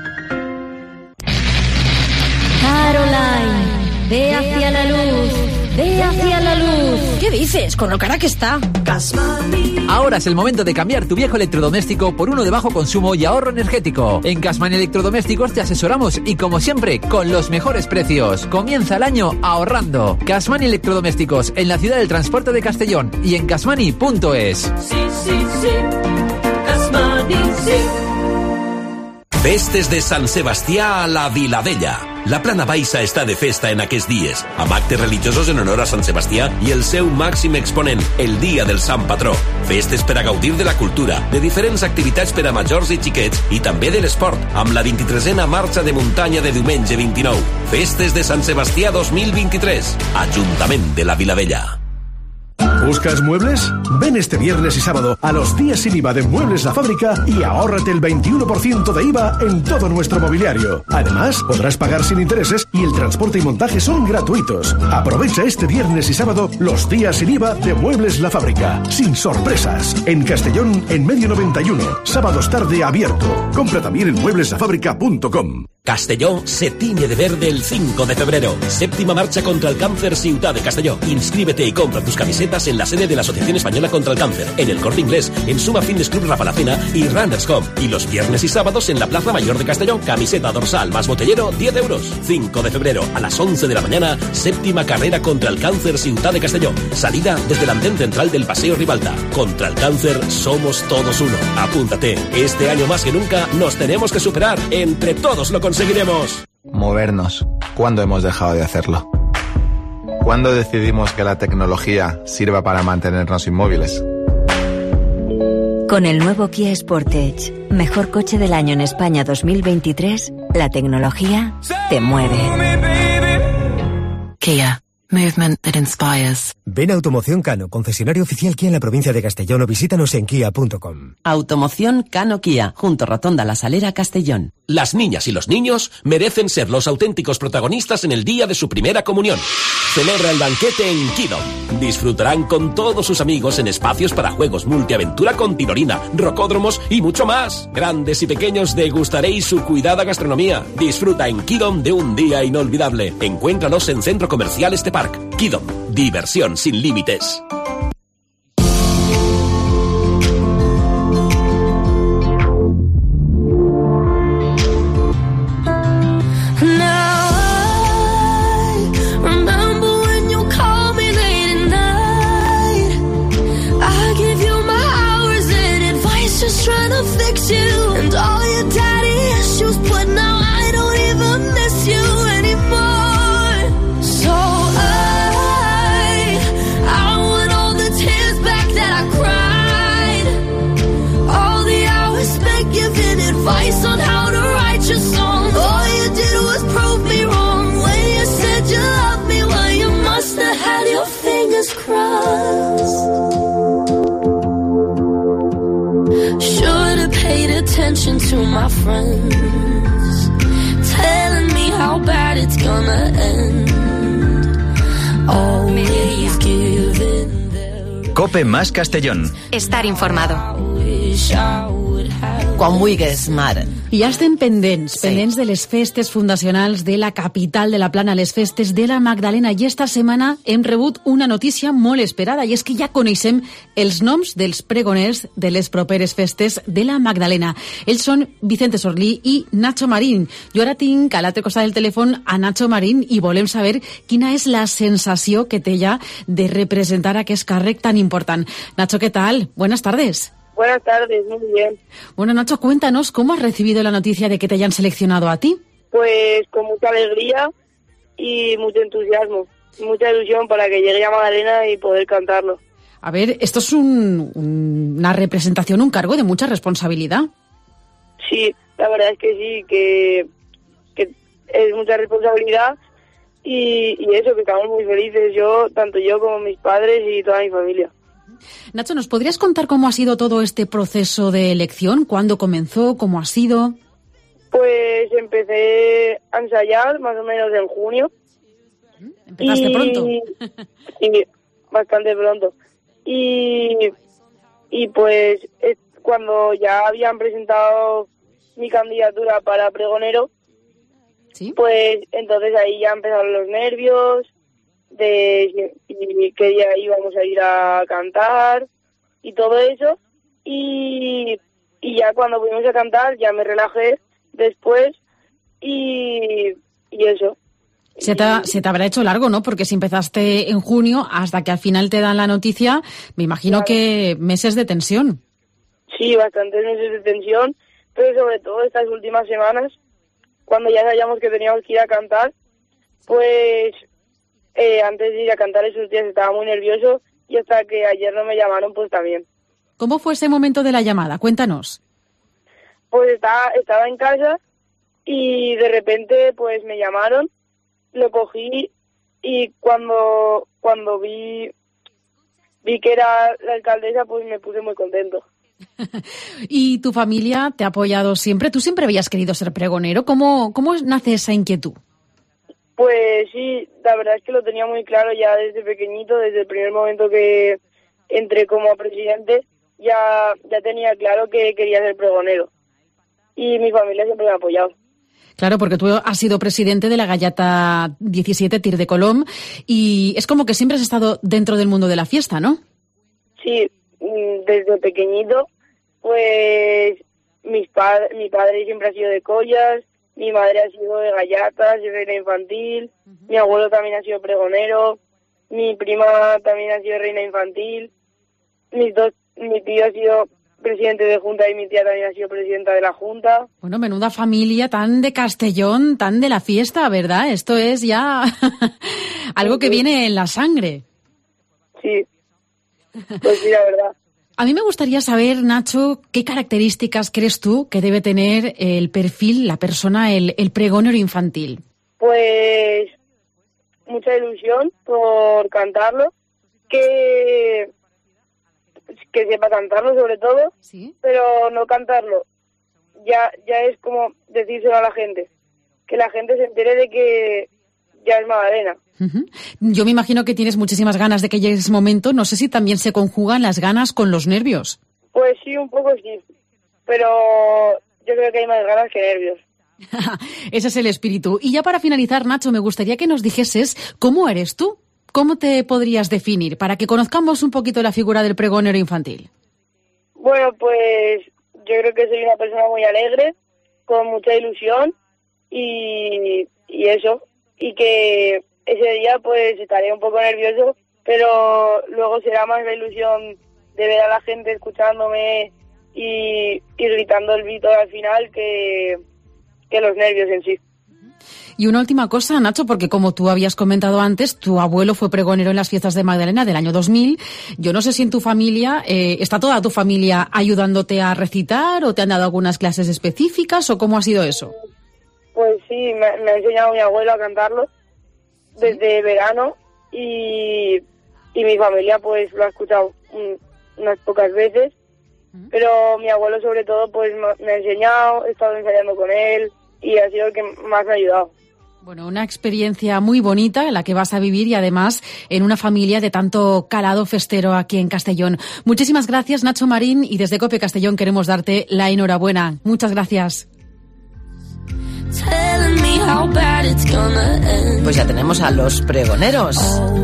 Caroline, ve hacia la luz, ve hacia la luz. ¿Qué dices? Con lo cara que está. Ahora es el momento de cambiar tu viejo electrodoméstico por uno de bajo consumo y ahorro energético. En Gasmani Electrodomésticos te asesoramos y, como siempre, con los mejores precios. Comienza el año ahorrando. Gasmani Electrodomésticos, en la ciudad del transporte de Castellón y en gasmani punto es. Sí, sí, sí. Gasmani, sí. Festes de Sant Sebastià a la Vilavella. La Plana Baixa està de festa en aquests dies, amb actes religiosos en honor a Sant Sebastià i el seu màxim exponent, el Dia del Sant Patró. Festes per a gaudir de la cultura, de diferents activitats per a majors i xiquets i també de l'esport, amb la vint-i-tresena marxa de muntanya de diumenge vint-i-nou. Festes de Sant Sebastià dos mil vint-i-tres. Ajuntament de la Vilavella. ¿Buscas muebles? Ven este viernes y sábado a los días sin I V A de Muebles La Fábrica y ahórrate el veintiuno por ciento de I V A en todo nuestro mobiliario. Además, podrás pagar sin intereses y el transporte y montaje son gratuitos. Aprovecha este viernes y sábado los días sin I V A de Muebles La Fábrica. Sin sorpresas. En Castellón, en Medio noventa y uno. Sábados tarde abierto. Compra también en muebles la fábrica punto com. Castelló se tiñe de verde el cinco de febrero. Séptima marcha contra el cáncer Ciudad de Castelló. Inscríbete y compra tus camisetas en la sede de la Asociación Española contra el Cáncer, en el Corte Inglés, en Suma Fitness Club Rafa la Cena y Runners Home. Y los viernes y sábados en la Plaza Mayor de Castelló. Camiseta dorsal más botellero, diez euros. cinco de febrero a las once de la mañana, séptima carrera contra el cáncer Ciudad de Castelló. Salida desde el andén central del Paseo Ribalta. Contra el cáncer somos todos uno. Apúntate. Este año más que nunca nos tenemos que superar. Entre todos lo conseguiremos. Seguiremos. Movernos. ¿Cuándo hemos dejado de hacerlo? ¿Cuándo decidimos que la tecnología sirva para mantenernos inmóviles? Con el nuevo Kia Sportage, mejor coche del año en España dos mil veintitrés, la tecnología te mueve. Kia. Movement that inspires. Ven a Automoción Cano, concesionario oficial Kia en la provincia de Castellón, o visítanos en kia punto com. Automoción Cano Kia, junto Rotonda La Salera, Castellón. Las niñas y los niños merecen ser los auténticos protagonistas en el día de su primera comunión. Celebra el banquete en Kidom. Disfrutarán con todos sus amigos en espacios para juegos multiaventura con tirolina, rocódromos y mucho más. Grandes y pequeños degustaréis su cuidada gastronomía. Disfruta en Kidom de un día inolvidable. Encuéntranos en Centro Comercial Este Park. Kidom, diversión sin límites. To my friends, telling me how bad it's gonna end. Always giving their... Cope más Castellón. Estar informado. Quan vulguis, Mar. I ja estem pendents, Sí. pendents de les festes fundacionals de la capital de la Plana, les festes de la Magdalena. I esta setmana hem rebut una notícia molt esperada, i és que ja coneixem els noms dels pregoners de les properes festes de la Magdalena. Ells són Vicente Sorlí i Nacho Marín. Jo ara tinc a l'altre costat del telèfon a Nacho Marín i volem saber quina és la sensació que té ja de representar aquest càrrec tan important. Nacho, ¿qué tal? Buenas tardes. Buenas tardes, muy bien. Bueno, Nacho, cuéntanos cómo has recibido la noticia de que te hayan seleccionado a ti. Pues con mucha alegría y mucho entusiasmo, mucha ilusión para que llegue a Magdalena y poder cantarlo. A ver, esto es un, un, una representación, un cargo de mucha responsabilidad. Sí, la verdad es que sí, que, que es mucha responsabilidad y, y eso, que estamos muy felices, yo, tanto yo como mis padres y toda mi familia. Nacho, ¿nos podrías contar cómo ha sido todo este proceso de elección? ¿Cuándo comenzó? ¿Cómo ha sido? Pues empecé a ensayar más o menos en junio. ¿Empezaste y, pronto? Sí, bastante pronto. Y, y pues es cuando ya habían presentado mi candidatura para pregonero, ¿sí? Pues entonces ahí ya empezaron los nervios de y qué día íbamos a ir a cantar y todo eso. Y, y ya cuando fuimos a cantar ya me relajé después y, y eso. Se te, se te habrá hecho largo, ¿no? Porque si empezaste en junio hasta que al final te dan la noticia, me imagino claro. que meses de tensión. Sí, bastantes meses de tensión, pero sobre todo estas últimas semanas, cuando ya sabíamos que teníamos que ir a cantar, pues eh, antes de ir a cantar esos días estaba muy nervioso y hasta que ayer no me llamaron, pues también. ¿Cómo fue ese momento de la llamada? Cuéntanos. Pues estaba, estaba en casa y de repente pues me llamaron, lo cogí y cuando cuando vi vi que era la alcaldesa, pues me puse muy contento. ¿Y tu familia te ha apoyado siempre? ¿Tú siempre habías querido ser pregonero? ¿Cómo, cómo nace esa inquietud? Pues sí, la verdad es que lo tenía muy claro ya desde pequeñito, desde el primer momento que entré como presidente, ya, ya tenía claro que quería ser pregonero. Y mi familia siempre me ha apoyado. Claro, porque tú has sido presidente de la Gallata diecisiete Tir de Colom y es como que siempre has estado dentro del mundo de la fiesta, ¿no? Sí, desde pequeñito, pues mis pad- mi padre siempre ha sido de collas, mi madre ha sido de gallatas, de reina infantil, uh-huh. Mi abuelo también ha sido pregonero, mi prima también ha sido reina infantil, mis dos, mi tío ha sido presidente de junta y mi tía también ha sido presidenta de la junta. Bueno, menuda familia tan de Castellón, tan de la fiesta, ¿verdad? Esto es ya algo que viene en la sangre. Sí, pues sí, la verdad. A mí me gustaría saber, Nacho, qué características crees tú que debe tener el perfil, la persona, el, el pregonero infantil. Pues mucha ilusión por cantarlo, que... que sepa cantarlo sobre todo, ¿sí? Pero no cantarlo, ya ya es como decírselo a la gente, que la gente se entere de que ya es Magdalena. Uh-huh. Yo me imagino que tienes muchísimas ganas de que llegue ese momento, no sé si también se conjugan las ganas con los nervios. Pues sí, un poco sí, pero yo creo que hay más ganas que nervios. Ese es el espíritu. Y ya para finalizar, Nacho, me gustaría que nos dijeses cómo eres tú. ¿Cómo te podrías definir para que conozcamos un poquito la figura del pregonero infantil? Bueno, pues yo creo que soy una persona muy alegre, con mucha ilusión y, y eso. Y que ese día pues estaré un poco nervioso, pero luego será más la ilusión de ver a la gente escuchándome y, y gritando el grito al final que, que los nervios en sí. Y una última cosa, Nacho, porque como tú habías comentado antes, tu abuelo fue pregonero en las fiestas de Magdalena del año dos mil. Yo no sé si en tu familia, eh, ¿está toda tu familia ayudándote a recitar o te han dado algunas clases específicas o cómo ha sido eso? Pues sí, me, me ha enseñado mi abuelo a cantarlo desde verano y, y mi familia pues lo ha escuchado un, unas pocas veces, pero mi abuelo sobre todo pues me ha enseñado, he estado ensayando con él y ha sido el que más me ha ayudado. Bueno, una experiencia muy bonita en la que vas a vivir y además en una familia de tanto calado festero aquí en Castellón. Muchísimas gracias, Nacho Marín, y desde COPE Castellón queremos darte la enhorabuena. Muchas gracias. Pues ya tenemos a los pregoneros.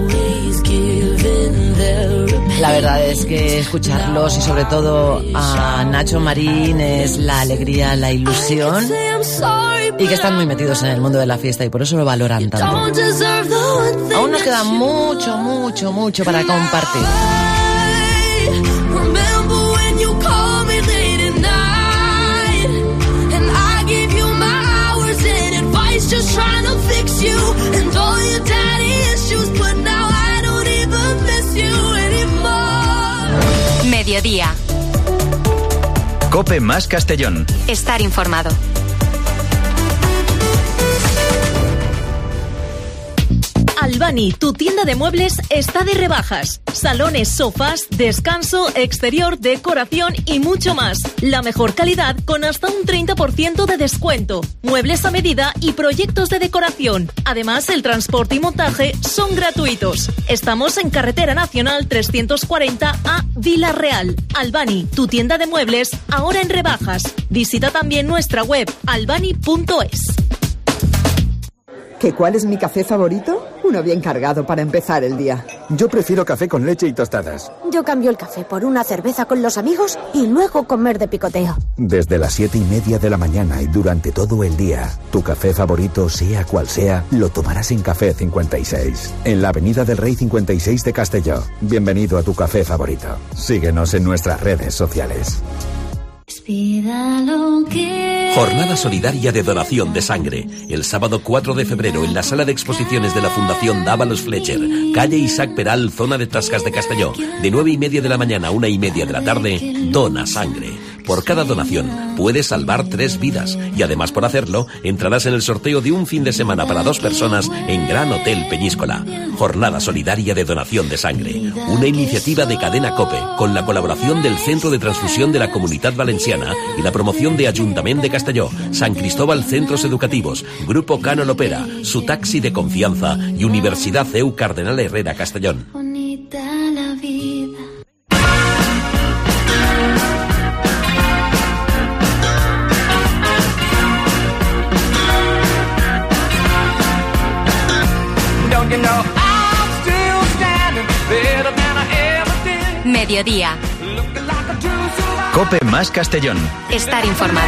La verdad es que escucharlos y sobre todo a Nacho Marín es la alegría, la ilusión y que están muy metidos en el mundo de la fiesta y por eso lo valoran tanto. Aún nos queda mucho, mucho, mucho para compartir. Cope más Castellón. Estar informado. Albani, tu tienda de muebles está de rebajas. Salones, sofás, descanso, exterior, decoración y mucho más. La mejor calidad con hasta un treinta por ciento de descuento. Muebles a medida y proyectos de decoración. Además, el transporte y montaje son gratuitos. Estamos en Carretera Nacional trescientos cuarenta a Vila Real. Albani, tu tienda de muebles, ahora en rebajas. Visita también nuestra web albani punto es. ¿Qué cuál es mi café favorito? Uno bien cargado para empezar el día. Yo prefiero café con leche y tostadas. Yo cambio el café por una cerveza con los amigos y luego comer de picoteo. Desde las siete y media de la mañana y durante todo el día, tu café favorito, sea cual sea, lo tomarás en Café cincuenta y seis, en la Avenida del Rey cincuenta y seis de Castelló. Bienvenido a tu café favorito. Síguenos en nuestras redes sociales. Jornada solidaria de donación de sangre. El sábado cuatro de febrero en la sala de exposiciones de la Fundación Dávalos Fletcher, calle Isaac Peral, zona de Tascas de Castelló. De nueve y media de la mañana a una y media de la tarde, dona sangre. Por cada donación puedes salvar tres vidas y además por hacerlo entrarás en el sorteo de un fin de semana para dos personas en Gran Hotel Peñíscola. Jornada solidaria de donación de sangre. Una iniciativa de Cadena COPE con la colaboración del Centro de Transfusión de la Comunitat Valenciana y la promoción de Ayuntamiento de Castelló, San Cristóbal Centros Educativos, Grupo Cano Lopera, su taxi de confianza y Universidad C E U Cardenal Herrera Castellón. Mediodía. Cope más Castellón. Estar informado.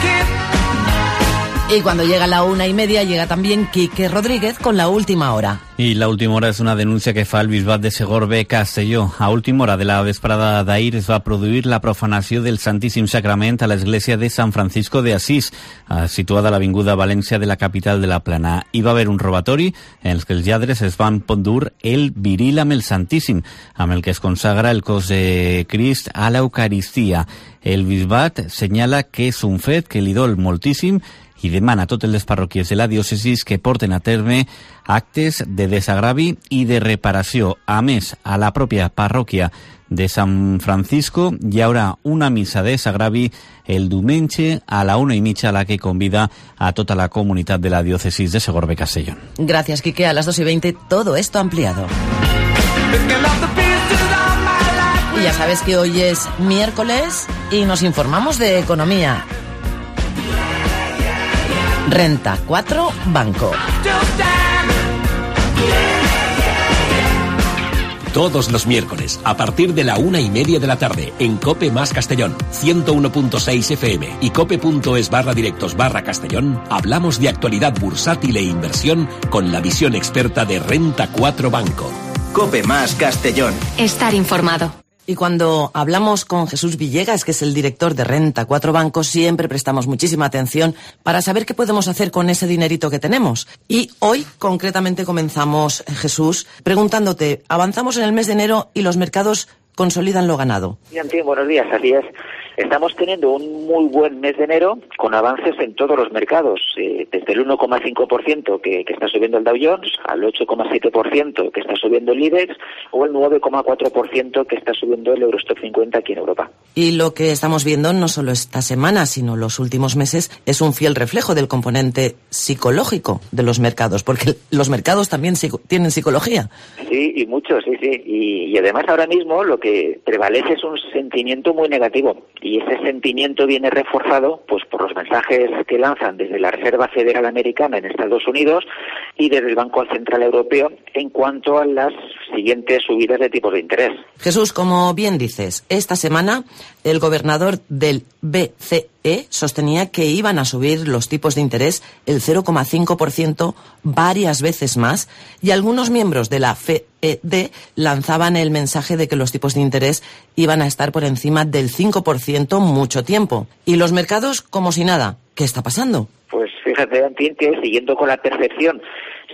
Y cuando llega la una y media llega también Quique Rodríguez con la última hora. I l'última hora és una denúncia que fa el bisbat de Segorbe Castelló. A última hora de la vesprada d'ahir es va produir la profanació del Santíssim Sagrament a l'església de San Francisco de Asís, situada a l'avinguda València de la capital de la Plana. Hi va haver un robatori en què els lladres es van pondur el viril amb el Santíssim, amb el que es consagra el cos de Crist a l'Eucaristia. El bisbat senyala que és un fet que li dol moltíssim i demana a totes les parròquies de la diòcesis que porten a terme actes de desagravi i de reparació. A més, a la pròpia parròquia de San Francisco hi haurà una missa de desagravi el diumenge a la una i mitja, a la que convida a tota la comunitat de la diòcesis de Segorbe Castellón. Gracias, Quique. A las dos y veinte, todo esto ampliado. Y ya sabes que hoy es miércoles y nos informamos de economía. Renta cuatro Banco. Todos los miércoles, a partir de la una y media de la tarde, en Cope más Castellón, ciento uno punto seis F M y cope.es barra directos barra Castellón, hablamos de actualidad bursátil e inversión con la visión experta de Renta cuatro Banco. Cope más Castellón. Estar informado. Y cuando hablamos con Jesús Villegas, que es el director de Renta cuatro Banco, siempre prestamos muchísima atención para saber qué podemos hacer con ese dinerito que tenemos. Y hoy, concretamente, comenzamos, Jesús, preguntándote, avanzamos en el mes de enero y los mercados consolidan lo ganado. Bien, buenos días, así es. Estamos teniendo un muy buen mes de enero con avances en todos los mercados, eh, desde el uno coma cinco por ciento que, que está subiendo el Dow Jones, al ocho coma siete por ciento que está subiendo el IBEX o el nueve coma cuatro por ciento que está subiendo el Eurostoxx cincuenta aquí en Europa. Y lo que estamos viendo no solo esta semana, sino los últimos meses, es un fiel reflejo del componente psicológico de los mercados, porque los mercados también psico- tienen psicología. Sí, y mucho, sí, sí. Y, y además ahora mismo lo que prevalece es un sentimiento muy negativo. Y ese sentimiento viene reforzado pues por los mensajes que lanzan desde la Reserva Federal Americana en Estados Unidos y desde el Banco Central Europeo en cuanto a las siguientes subidas de tipos de interés. Jesús, como bien dices, esta semana el gobernador del B C E sostenía que iban a subir los tipos de interés el cero coma cinco por ciento varias veces más y algunos miembros de la F E D lanzaban el mensaje de que los tipos de interés iban a estar por encima del cinco por ciento mucho tiempo. Y los mercados como si nada. ¿Qué está pasando? Pues fíjate, Antín, que siguiendo con la percepción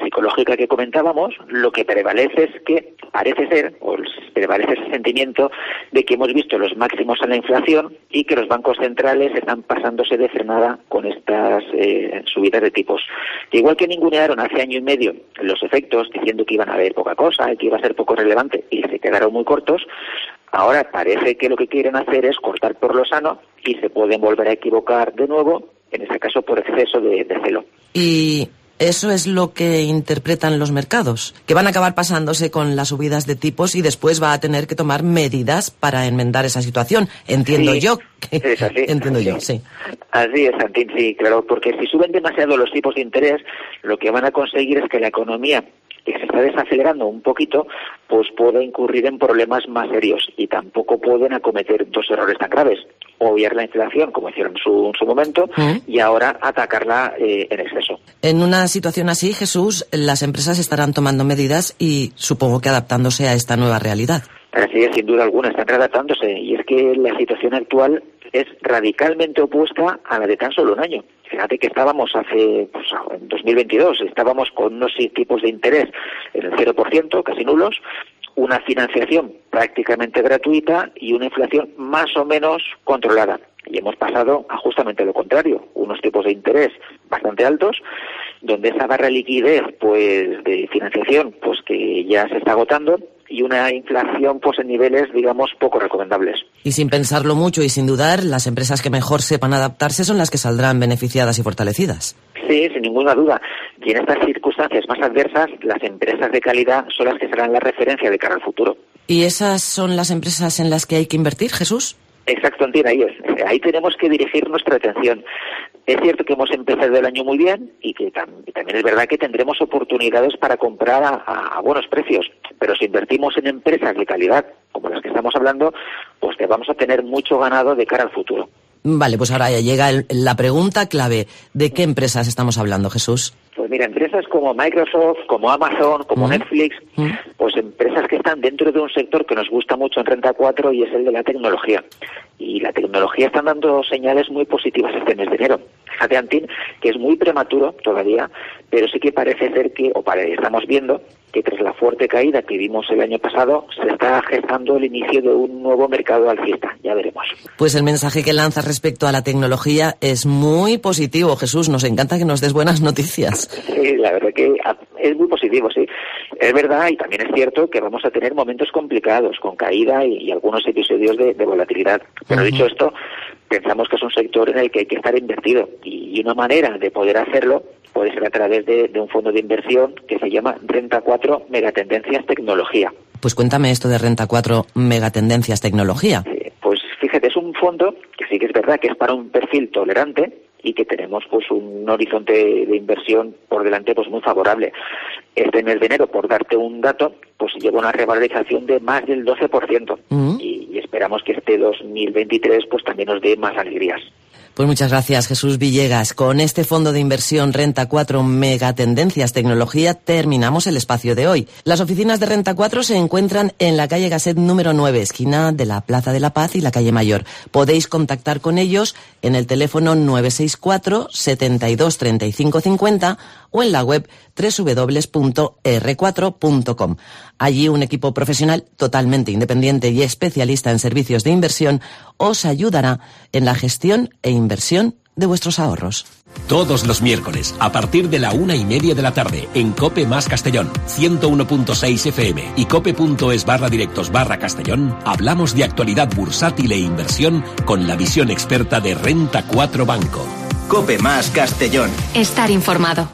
psicológica que comentábamos, lo que prevalece es que parece ser, o prevalece ese sentimiento de que hemos visto los máximos en la inflación y que los bancos centrales están pasándose de frenada con estas eh, subidas de tipos. Que igual que ningunearon hace año y medio los efectos diciendo que iban a haber poca cosa y que iba a ser poco relevante y se quedaron muy cortos, ahora parece que lo que quieren hacer es cortar por lo sano y se pueden volver a equivocar de nuevo, en ese caso por exceso de, de celo. Y eso es lo que interpretan los mercados, que van a acabar pasándose con las subidas de tipos y después va a tener que tomar medidas para enmendar esa situación. Entiendo sí, yo. Que, es así, entiendo así. yo, sí. Así es, Santín, sí, claro, porque si suben demasiado los tipos de interés, lo que van a conseguir es que la economía, que se está desacelerando un poquito, pues puede incurrir en problemas más serios y tampoco pueden acometer dos errores tan graves: obviar la inflación, como hicieron en su, en su momento, ¿Mm? y ahora atacarla eh, en exceso. En una situación así, Jesús, las empresas estarán tomando medidas y supongo que adaptándose a esta nueva realidad. Así es, sin duda alguna, están readaptándose, y es que la situación actual es radicalmente opuesta a la de tan solo un año. Fíjate que estábamos hace, pues, en dos mil veintidós, estábamos con unos tipos de interés en el cero por ciento, casi nulos, una financiación prácticamente gratuita y una inflación más o menos controlada. Y hemos pasado a justamente lo contrario, unos tipos de interés bastante altos, donde esa barra de liquidez pues de financiación pues que ya se está agotando, y una inflación pues en niveles, digamos, poco recomendables. Y sin pensarlo mucho y sin dudar, las empresas que mejor sepan adaptarse son las que saldrán beneficiadas y fortalecidas. Sí, sin ninguna duda. Y en estas circunstancias más adversas, las empresas de calidad son las que serán la referencia de cara al futuro. ¿Y esas son las empresas en las que hay que invertir, Jesús? Exacto, Antía, ahí es. Ahí tenemos que dirigir nuestra atención. Es cierto que hemos empezado el año muy bien y que tam- y también es verdad que tendremos oportunidades para comprar a, a, a buenos precios, pero si invertimos en empresas de calidad, como las que estamos hablando, pues que vamos a tener mucho ganado de cara al futuro. Vale, pues ahora ya llega el, la pregunta clave. ¿De qué empresas estamos hablando, Jesús? Pues mira, empresas como Microsoft, como Amazon, como ¿Mm? Netflix, ¿Mm? pues empresas que están dentro de un sector que nos gusta mucho en Renta cuatro y es el de la tecnología. Y la tecnología están dando señales muy positivas este mes de enero. Fíjate, Antín, que es muy prematuro todavía, pero sí que parece ser que, o pare, estamos viendo que tras la fuerte caída que vimos el año pasado, se está gestando el inicio de un nuevo mercado alcista. Ya veremos. Pues el mensaje que lanzas respecto a la tecnología es muy positivo, Jesús. Nos encanta que nos des buenas noticias. Sí, la verdad que es muy positivo, sí. Es verdad, y también es cierto que vamos a tener momentos complicados, con caída y, y algunos episodios de, de volatilidad. Pero uh-huh. dicho esto, pensamos que es un sector en el que hay que estar invertido. Y, y una manera de poder hacerlo puede ser a través de, de un fondo de inversión que se llama Renta cuatro Megatendencias Tecnología. Pues cuéntame esto de Renta cuatro Megatendencias Tecnología. Sí, pues fíjate, es un fondo que sí que es verdad que es para un perfil tolerante y que tenemos pues un horizonte de inversión por delante pues muy favorable. Este mes de enero, por darte un dato, pues lleva una revalorización de más del doce por ciento uh-huh. y, y esperamos que este dos mil veintitrés pues también nos dé más alegrías. Pues muchas gracias, Jesús Villegas. Con este fondo de inversión Renta cuatro Megatendencias Tecnología terminamos el espacio de hoy. Las oficinas de Renta cuatro se encuentran en la calle Gasset número nueve, esquina de la Plaza de la Paz y la calle Mayor. Podéis contactar con ellos en el teléfono nueve seis cuatro, setenta y dos, treinta y cinco cincuenta o en la web doble u doble u doble u punto erre cuatro punto com. Allí un equipo profesional totalmente independiente y especialista en servicios de inversión os ayudará en la gestión e inversión de vuestros ahorros. Todos los miércoles, a partir de la una y media de la tarde, en COPE más Castellón, ciento uno punto seis F M y cope.es barra directos barra Castellón, hablamos de actualidad bursátil e inversión con la visión experta de Renta cuatro Banco. COPE más Castellón. Estar informado.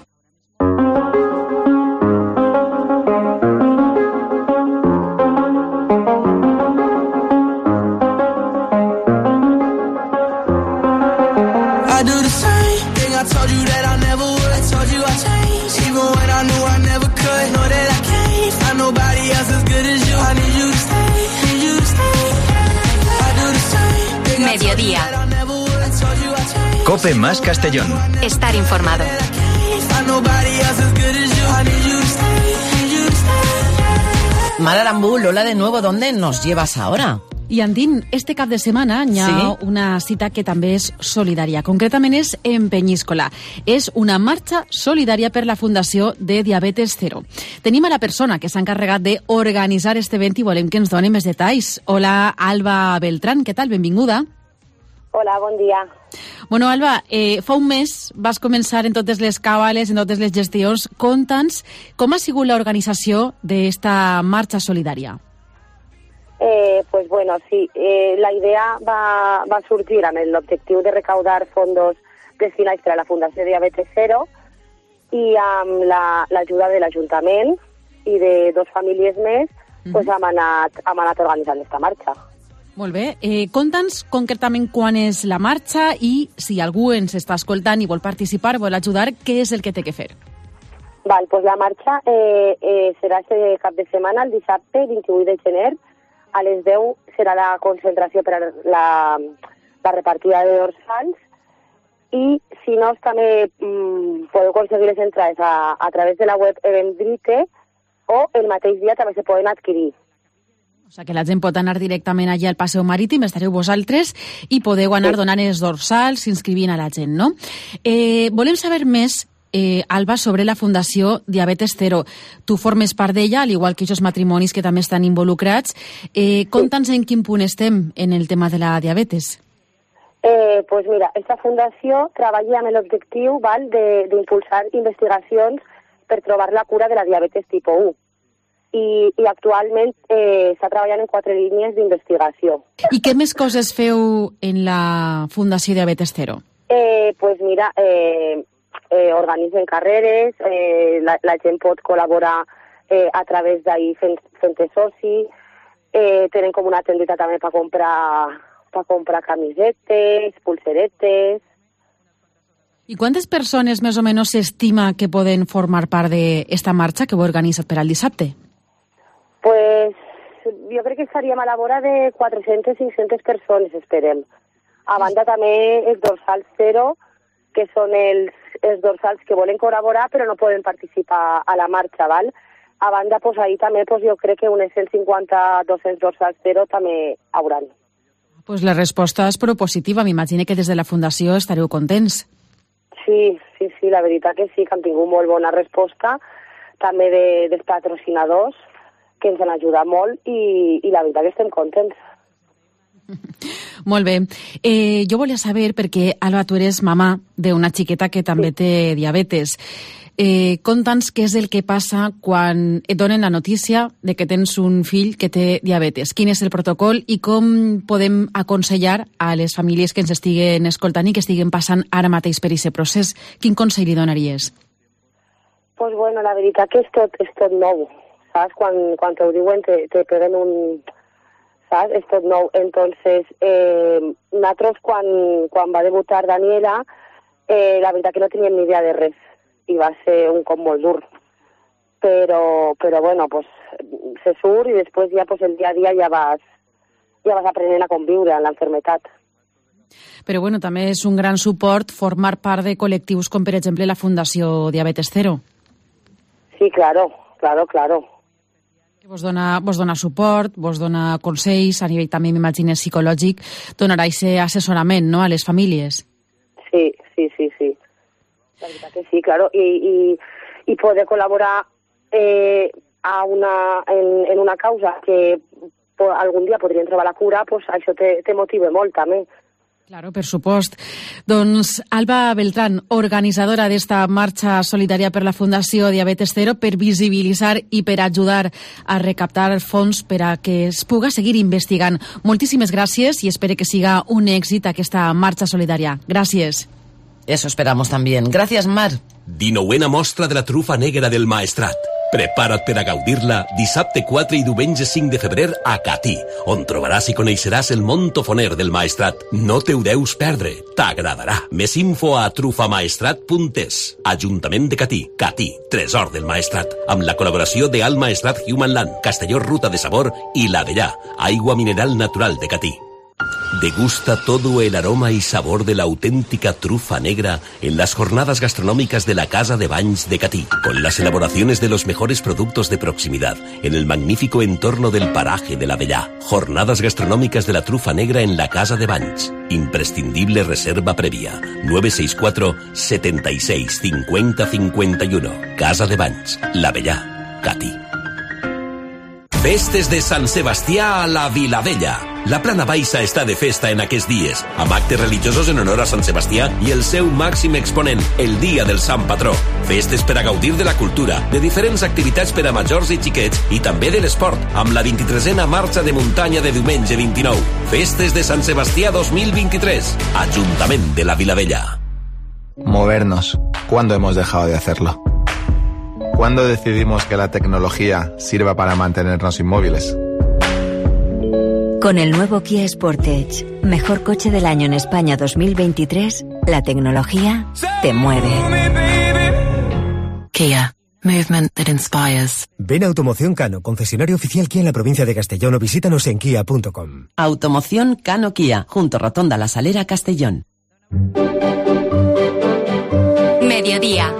Mediodía. COPE más Castellón. Estar informado. Mar Arambú, Lola, de nuevo, ¿dónde nos llevas ahora? I Andín, este cap de setmana hi ha sí? una cita que també és solidària. Concretament és en Penyíscola. És una marxa solidària per la Fundació de Diabetes Cero. Tenim a la persona que s'ha encarregat d'organitzar este event i volem que ens doni més detalls. Hola, Alba Beltrán, què tal? Benvinguda. Hola, bon dia. Bueno, Alba, eh, fa un mes vas començar en totes les càbales, en totes les gestions. Conta'ns com ha sigut l'organització d'esta marxa solidària. Eh, pues bueno, sí, eh, la idea va, va sorgir amb l'objectiu de recaudar fondos destinats per a la Fundació Diabetes Cero i amb l'ajuda la, de l'Ajuntament i de dos famílies més mm-hmm. pues hem, anat, hem anat organitzant aquesta marxa. Molt bé. Eh, Conta'ns concretament quan és la marxa i si algú ens està escoltant i vol participar, vol ajudar, què és el que té que fer? Val, pues la marxa eh, eh, serà este cap de setmana, el dissabte vint-i-vuit de gener. A les deu serà la concentració per a la, la repartida de dorsals i si no, també mmm, podeu aconseguir les entrades a, a través de la web Eventbrite o el mateix dia també se poden adquirir. O sigui que la gent pot anar directament allà al Passeig Marítim, estareu vosaltres i podeu anar sí. donant els dorsals, inscrivint a la gent, no? Eh, volem saber més Eh, Alba, sobre la Fundació Diabetes Cero. Tu formes part d'ella, al igual que aquests matrimonis que també estan involucrats. Eh, Conta'ns en quin punt estem en el tema de la diabetes. Eh, pues mira, esta fundació treballa amb l'objectiu d'impulsar investigacions per trobar la cura de la diabetes tipus u. I, i actualment eh, està treballant en quatre línies d'investigació. I què més coses feu en la Fundació Diabetes Cero? Eh, pues mira... Eh, Eh, organitzen carreres, eh, la, la gent pot col·laborar eh, a través d'ahir fent, fent soci, eh, tenen com una tendita també per comprar, per comprar camisetes, pulseretes... I quantes persones més o menys s'estima que poden formar part d'esta marxa que heu organitzat per al dissabte? Pues jo crec que estaríem a la vora de quatre-centes a cinc-centes persones, esperem. A banda també els dorsals zero, que són els, els dorsals que volen col·laborar però no poden participar a la marxa, val? A banda, pues, ahir també pues, jo crec que unes cent cinquanta a dos-cents dorsals zero també hauran. Pues la resposta és propositiva, m'imagino que des de la Fundació estareu contents. Sí, sí, sí, la veritat que sí, que han tingut molt bona resposta, també de, dels patrocinadors, que ens han ajudat molt i, i la veritat que estem contents. Molt bé. Eh, jo volia saber, perquè, Alba, tu eres mamà d'una xiqueta que també té diabetes. Eh, Conta'ns què és el que passa quan et donen la notícia de que tens un fill que té diabetes. Quin és el protocol i com podem aconsellar a les famílies que ens estiguen escoltant i que estiguen passant ara mateix per aquest procés? Quin consell li donaries? Pues bueno, la veritat que és tot, és tot nou. Saps? Quan, quan t'ho diuen te, te peguen un... ¿sabes? És tot nou. Entonces, eh, nosaltres, quan, quan va debutar Daniela, eh, la veritat que no teníem ni idea de res. I va ser un cop molt dur. Però, però bueno, pues, se surt i després ja pues, el dia a dia ja vas, ja vas aprenent a conviure amb l'enfermetat. Però bueno, també és un gran suport formar part de col·lectius com, per exemple, la Fundació Diabetes Cero. Sí, claro, claro, claro. Vos dona, vos dona suport, vos dona consells, a nivell també m'imagino psicològic, donarà aquest assessorament, no?, a les famílies. Sí, sí, sí, sí. La veritat que sí, claro. I, i, i poder col·laborar eh, a una, en, en una causa que po, algun dia podrien trobar la cura, pues això te, te motiva molt també. Claro, per supost. Doncs Alba Beltrán, organitzadora d'esta marxa solidària per la Fundació Diabetes Cero, per visibilitzar i per ajudar a recaptar fons per a que es puga seguir investigant. Moltíssimes gràcies i espero que siga un èxit aquesta marxa solidària. Gràcies. Eso esperamos también. Gracias, Mar. dinovena mostra de la trufa negra del Maestrat. Prepara't per a gaudir-la dissabte quatre i diumenge cinc de febrer a Catí, on trobaràs i coneixeràs el món tofoner del Maestrat. No te ho deus perdre, t'agradarà. Més info a trufamaestrat punt es. Ajuntament de Catí, Catí, tresor del Maestrat, amb la col·laboració de Al Maestrat Human Land, Castelló Ruta de Sabor i l'Avellà, aigua mineral natural de Catí. Degusta todo el aroma y sabor de la auténtica trufa negra en las jornadas gastronómicas de la Casa de Banys de Catí, con las elaboraciones de los mejores productos de proximidad en el magnífico entorno del paraje de l'Avellà. Jornadas gastronómicas de la trufa negra en la Casa de Banys. Imprescindible reserva previa. nueve seis cuatro, setenta y seis, cincuenta, cincuenta y uno. Casa de Banys, l'Avellà, Catí. Festes de Sant Sebastià a la Vilavella. La Plana Baixa està de festa en aquests dies, amb actes religiosos en honor a Sant Sebastià i el seu màxim exponent, el Dia del Sant Patró. Festes per a gaudir de la cultura, de diferents activitats per a majors i xiquets i també de l'esport, amb la vint-i-tresena marxa de muntanya de diumenge vint-i-nou. Festes de Sant Sebastià dos mil vint-i-tres. Ajuntament de la Vilavella. Movernos. ¿Cuándo hemos dejado de hacerlo? ¿Cuándo decidimos que la tecnología sirva para mantenernos inmóviles? Con el nuevo Kia Sportage, mejor coche del año en España dos mil veintitrés, la tecnología te mueve. Kia. Movement that inspires. Ven a Automoción Cano, concesionario oficial Kia en la provincia de Castellón, o visítanos en kia punto com. Automoción Cano Kia, junto Rotonda La Salera, Castellón. Mediodía.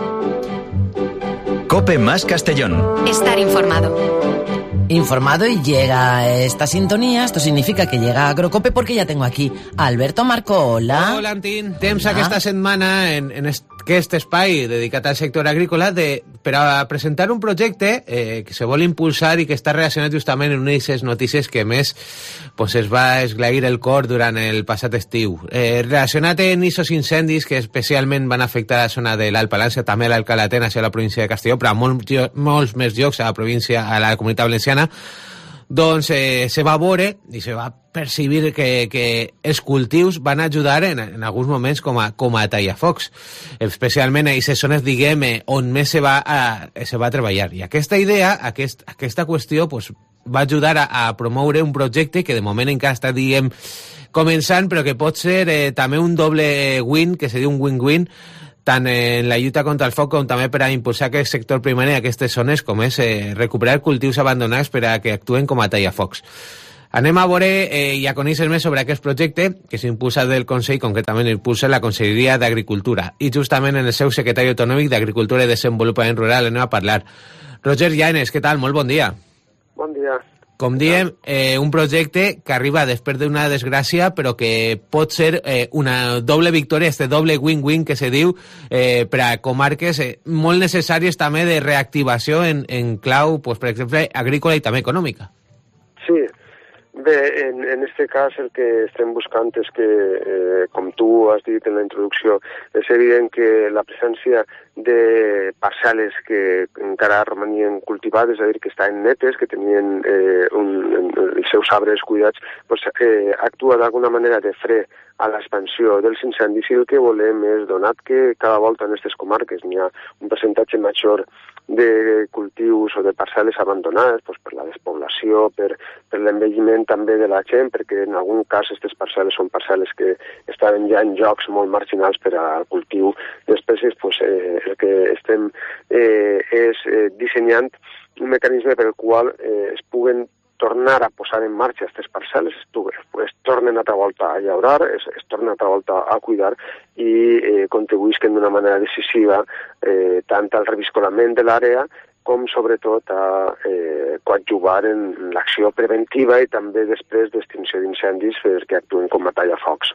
Cope más Castellón. Estar informado. Informado, y llega esta sintonía. Esto significa que llega Agrocope, porque ya tengo aquí a Alberto Marco. Hola. Hola, Antín. Temps ah. aquesta setmana en, en aquest espai dedicat al sector agrícola de, per a presentar un projecte eh, que se vol impulsar i que està relacionat justament en una d'aquestes notícies que més pues, es va esglair el cor durant el passat estiu. Eh, relacionat en aquests incendis que especialment van afectar la zona de l'Alt Palància, també a l'Alcalatén, a la província de Castelló, però a molts, molts més llocs a la província, a la Comunitat Valenciana, doncs eh, se va veure i se va percibir que, que els cultius van ajudar en, en alguns moments com a, com a tallafocs, especialment a aquestes zones, diguem, on més se va, a, se va treballar. I aquesta idea, aquest, aquesta qüestió, pues, va ajudar a, a promoure un projecte que de moment encara està, diguem, començant, però que pot ser eh, també un doble win, que se diu un win-win, tant en la lluita contra el foc com també per a impulsar aquest sector primari a aquestes zones, com és eh, recuperar cultius abandonats per a que actuen com a tallafocs. Anem a veure eh, i a conèixer més sobre aquest projecte que s'impulsa del Consell, concretament impulsa la Conselleria d'Agricultura, i justament en el seu secretari autonòmic d'Agricultura i Desenvolupament Rural anem a parlar. Roger Llanes, què tal? Molt bon dia. Bon dia. Com diem, eh, un projecte que arriba després d'una desgràcia, però que pot ser eh, una doble victòria, este doble win-win que se diu, eh, per a comarques eh, molt necessàries també de reactivació en, en clau, pues, per exemple, agrícola i també econòmica. Sí, bé, en, en este cas el que estem buscant és que, eh, com tu has dit en la introducció, és evident que la presència de parcel·les que encara romanien cultivades, és a dir, que estaven netes, que tenien eh, un, un, els seus arbres cuidats, pues, eh, actua d'alguna manera de fre a l'expansió dels incendis, i el que volem és, donat que cada volta en aquestes comarques n'hi ha un percentatge major de cultius o de parcel·les abandonades, pues, per la despoblació, per, per l'envelliment també de la gent, perquè en algun cas aquestes parcel·les són parcel·les que estaven ja en llocs molt marginals per al cultiu d'espècies, pues, eh, el que estem eh, és eh, dissenyant un mecanisme per el qual eh, es puguen tornar a posar en marxa aquestes parcel·les, es, es tornen altra volta a llaurar, es, es tornen altra volta a cuidar i eh, contribuïsquen d'una manera decisiva eh, tant al reviscolament de l'àrea com sobretot a eh, coadjuvar en l'acció preventiva i també després d'extinció d'incendis perquè actuen com a tallafocs.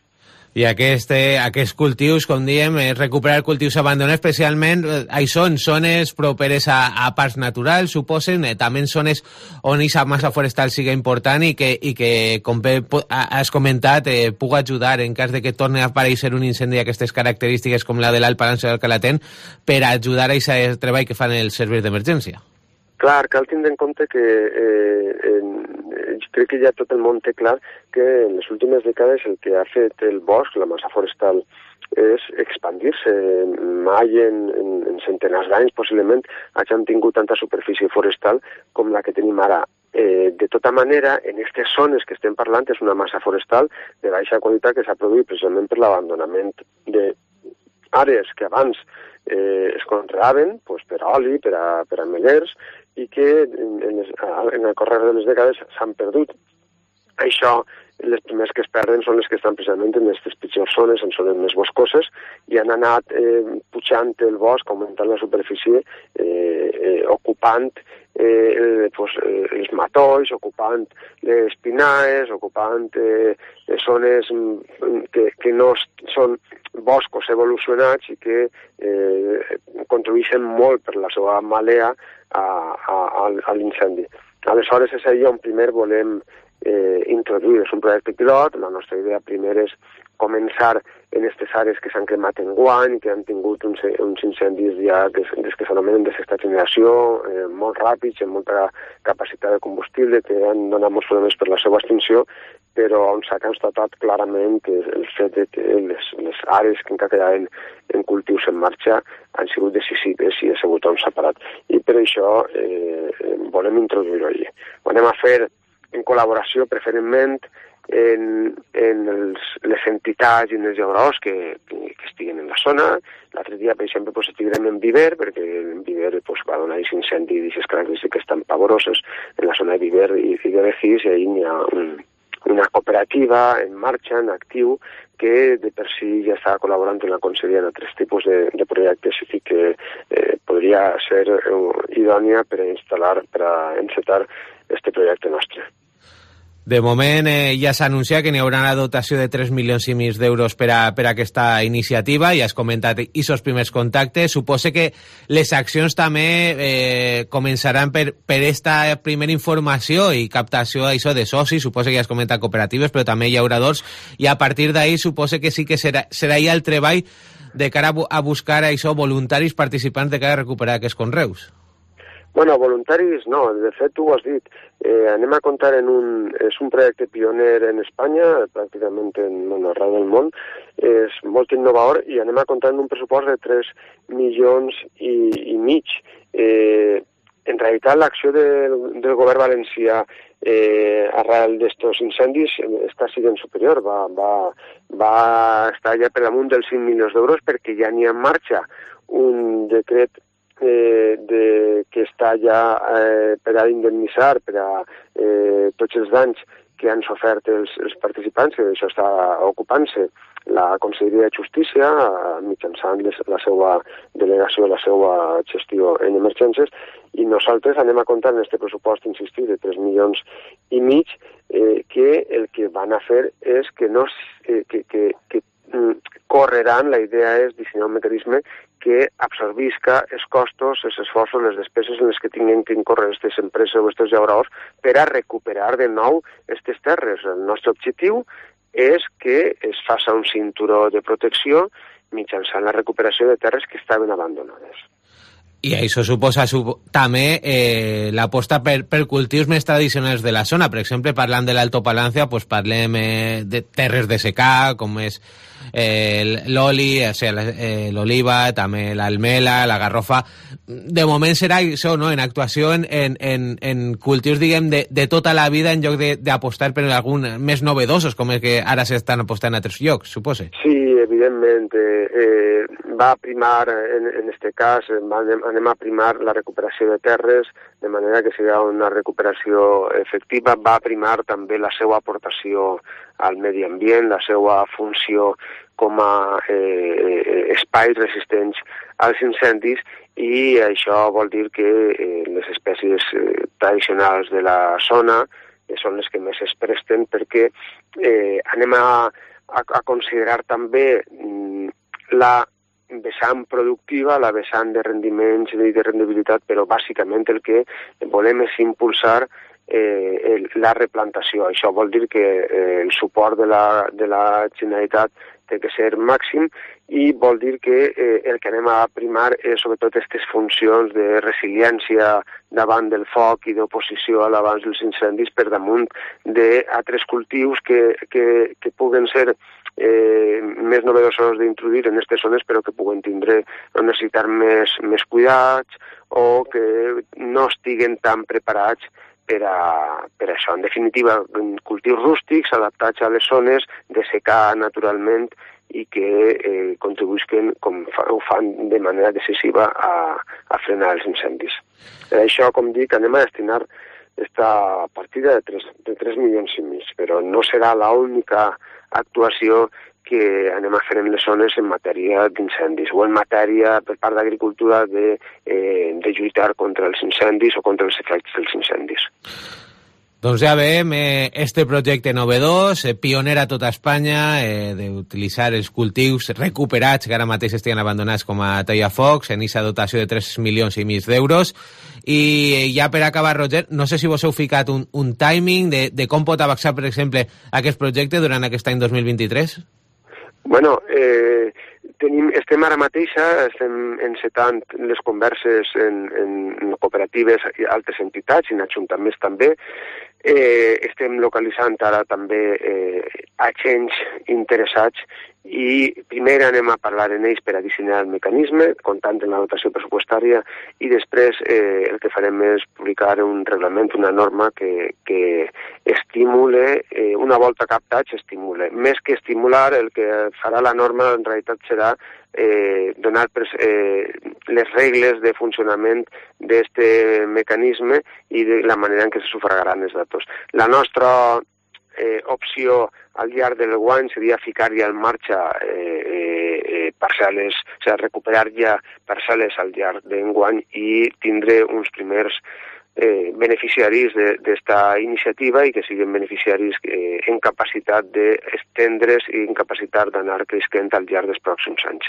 I aquest, eh, aquests cultius, com diem, és recuperar cultius abandonats, especialment, eh, hi són zones properes a, a parcs naturals, suposen, eh, també zones on aquesta massa forestal sigui important i que, i que com bé has comentat, eh, pugui ajudar en cas de que torni a aparèixer un incendi d'aquestes característiques com la de l'Alt Palància del Calatén, per ajudar a aquest treball que fan els serveis d'emergència. Clar, cal tindre en compte que eh, en, eh, crec que ja tot el món té clar que en les últimes dècades el que ha fet el bosc, la massa forestal, és expandir-se. Mai en, en, en centenars d'anys, possiblement, hagin tingut tanta superfície forestal com la que tenim ara. Eh, de tota manera, en aquestes zones que estem parlant és una massa forestal de baixa qualitat que s'ha produït precisament per l'abandonament d'àrees que abans eh, es conreaven pues, per oli, per a, per a melers, i que en, en, les, en el correr de les dècades s'han perdut. Això les primers que es perden són les que estan precisament en aquestes pitjors zones, en zones més boscoses, i han anat eh, pujant el bosc, augmentant la superfície, eh, eh, ocupant eh, eh, pues, eh, els matolls, ocupant les pinaes, ocupant eh, zones que, que no són boscos evolucionats i que eh, contribueixen molt per la seva malea a, a, a l'incendi. Aleshores, és allà on primer volem eh, introduir. És un projecte pilot. La nostra idea primer és començar en aquestes àrees que s'han cremat en guany i que han tingut uns, uns incendis ja des, des que s'anomenen de sexta generació, eh, molt ràpids, amb molta capacitat de combustible, que han donat molts problemes per la seva extinció, però on s'ha constatat clarament que el fet de que les, les àrees que encara quedaven en cultius en marxa han sigut decisives i ha sigut on s'ha parat. I per això eh, volem introduir-ho allí. Ho anem a fer en col·laboració, preferentment, en, en els, les entitats i en els llauradors que, que, que estiguen en la zona. L'altre dia, per exemple, pues, estiguem en Viver, perquè en Viver pues, va donar aquest incendi d'aquestes característiques tan pavoroses en la zona de Viver i, i de Becís, i ahir hi ha un, una cooperativa en marxa, en actiu, que de per si ja està col·laborant en la conselleria en altres tipus de, de projectes i que eh, podria ser eh, idònia per a instal·lar, per a encetar este projecte nostre. De moment eh, ja s'ha anunciat que n'hi haurà una dotació de tres milions i mig d'euros per a, per a aquesta iniciativa, i has comentat aquests primers contactes. Suposo que les accions també eh, començaran per, per esta primera informació i captació això de socis. Suposo que ja has comentat cooperatives, però també llauradors, i a partir d'ahí suposo que sí que serà, serà ja el treball de cara a buscar això, voluntaris participants de cara a recuperar aquests conreus. Bueno, voluntaris no, de fet tu ho has dit, eh, anem a comptar en un, és un projecte pioner en Espanya, pràcticament en, bueno, arreu del món, és molt innovador i anem a comptar en un pressupost de tres milions i, i mig. Eh, en realitat l'acció del, del govern valencià eh, arrel d'estos incendis està sent superior, va, va, va estar ja per damunt dels cinc milions d'euros perquè ja n'hi ha en marxa un decret Eh, de, que està ja eh, per a indemnitzar per a eh, tots els danys que han sofert els, els participants, que d'això està ocupant-se la Conselleria de Justícia mitjançant les, la seva delegació, la seva gestió en emergències, i nosaltres anem a comptar en aquest pressupost, insistir, de tres milions i mig, eh, que el que van a fer és que no eh, que, que, que correran, la idea és dissenyar un mecanisme que absorbisca els costos, els esforços, les despeses en les que tinguin que incórrer aquestes empreses o aquests llauradors per a recuperar de nou aquestes terres. El nostre objectiu és que es faci un cinturó de protecció mitjançant la recuperació de terres que estaven abandonades. I això suposa supo, també eh, l'aposta per, per cultius més tradicionals de la zona. Per exemple, parlant de l'Alto Palancia, pues parlem eh, de terres de secà, com és eh, l'oli, o sigui, eh, l'oliva, també l'almela, la garrofa. De moment serà això, no?, en actuació en, en, en, en cultius, diguem, de, de tota la vida, en lloc d'apostar per algun més novedosos, com és que ara s'estan apostant a altres llocs, suposo. Sí, evidentment. Eh, eh, va primar, en, en este cas, va, anem a primar la recuperació de terres, de manera que sigui una recuperació efectiva. Va primar també la seva aportació al medi ambient, la seva funció com a eh, espais resistents als incendis, i això vol dir que eh, les espècies eh, tradicionals de la zona eh, són les que més es presten, perquè eh, anem a, a, a considerar també mm, la vessant productiva, la vessant de rendiments i de rendibilitat, però bàsicament el que volem és impulsar eh, el, la replantació. Això vol dir que eh, el suport de la, de la Generalitat té que ser màxim, i vol dir que eh, el que anem a primar és sobretot aquestes funcions de resiliència davant del foc i d'oposició a l'abans dels incendis per damunt d'altres cultius que, que, que puguen ser eh, més novedosos d'introduir en aquestes zones, però que puguen tindre o necessitar més, més cuidats o que no estiguen tan preparats per a, per a això. En definitiva, cultius rústics adaptats a les zones de secà naturalment i que eh, contribuïsquen, com fa, ho fan de manera decisiva, a, a frenar els incendis. Per això, com dic, anem a destinar esta partida de tres, de tres milions i mig, però no serà l'única actuació que anem a fer en les zones en matèria d'incendis o en matèria per part d'agricultura de, eh, de lluitar contra els incendis o contra els efectes dels incendis. Doncs ja veiem eh, este projecte novedós, eh, pioner a tota Espanya, eh, d'utilitzar els cultius recuperats que ara mateix estiguen abandonats com a tallafocs en aquesta dotació de tres milions i mig d'euros. I ja per acabar, Roger, no sé si vos heu ficat un, un timing de, de com pot avançar, per exemple, aquest projecte durant aquest any dos mil vint-i-tres? Bueno, eh, tenim, estem ara mateixa, estem encetant les converses en, en cooperatives i altres entitats, i en ajuntaments també. Eh, estem localitzant ara també eh, agents interessats i primer anem a parlar en ells per a dissenyar el mecanisme, comptant en la dotació pressupostària, i després eh, el que farem és publicar un reglament, una norma que, que estimule, eh, una volta captats, estimule. Més que estimular, el que farà la norma en realitat serà eh, donar eh, les regles de funcionament d'aquest mecanisme i de la manera en què se sufragaran els datos. La nostra eh, opció al llarg del guany seria ficar ja en marxa eh, eh, parcel·les, o sigui, recuperar ja parcel·les al llarg d'enguany i tindre uns primers eh, beneficiaris d'esta iniciativa i que siguin beneficiaris eh, en capacitat d'estendre's i en capacitat d'anar creixent al llarg dels pròxims anys.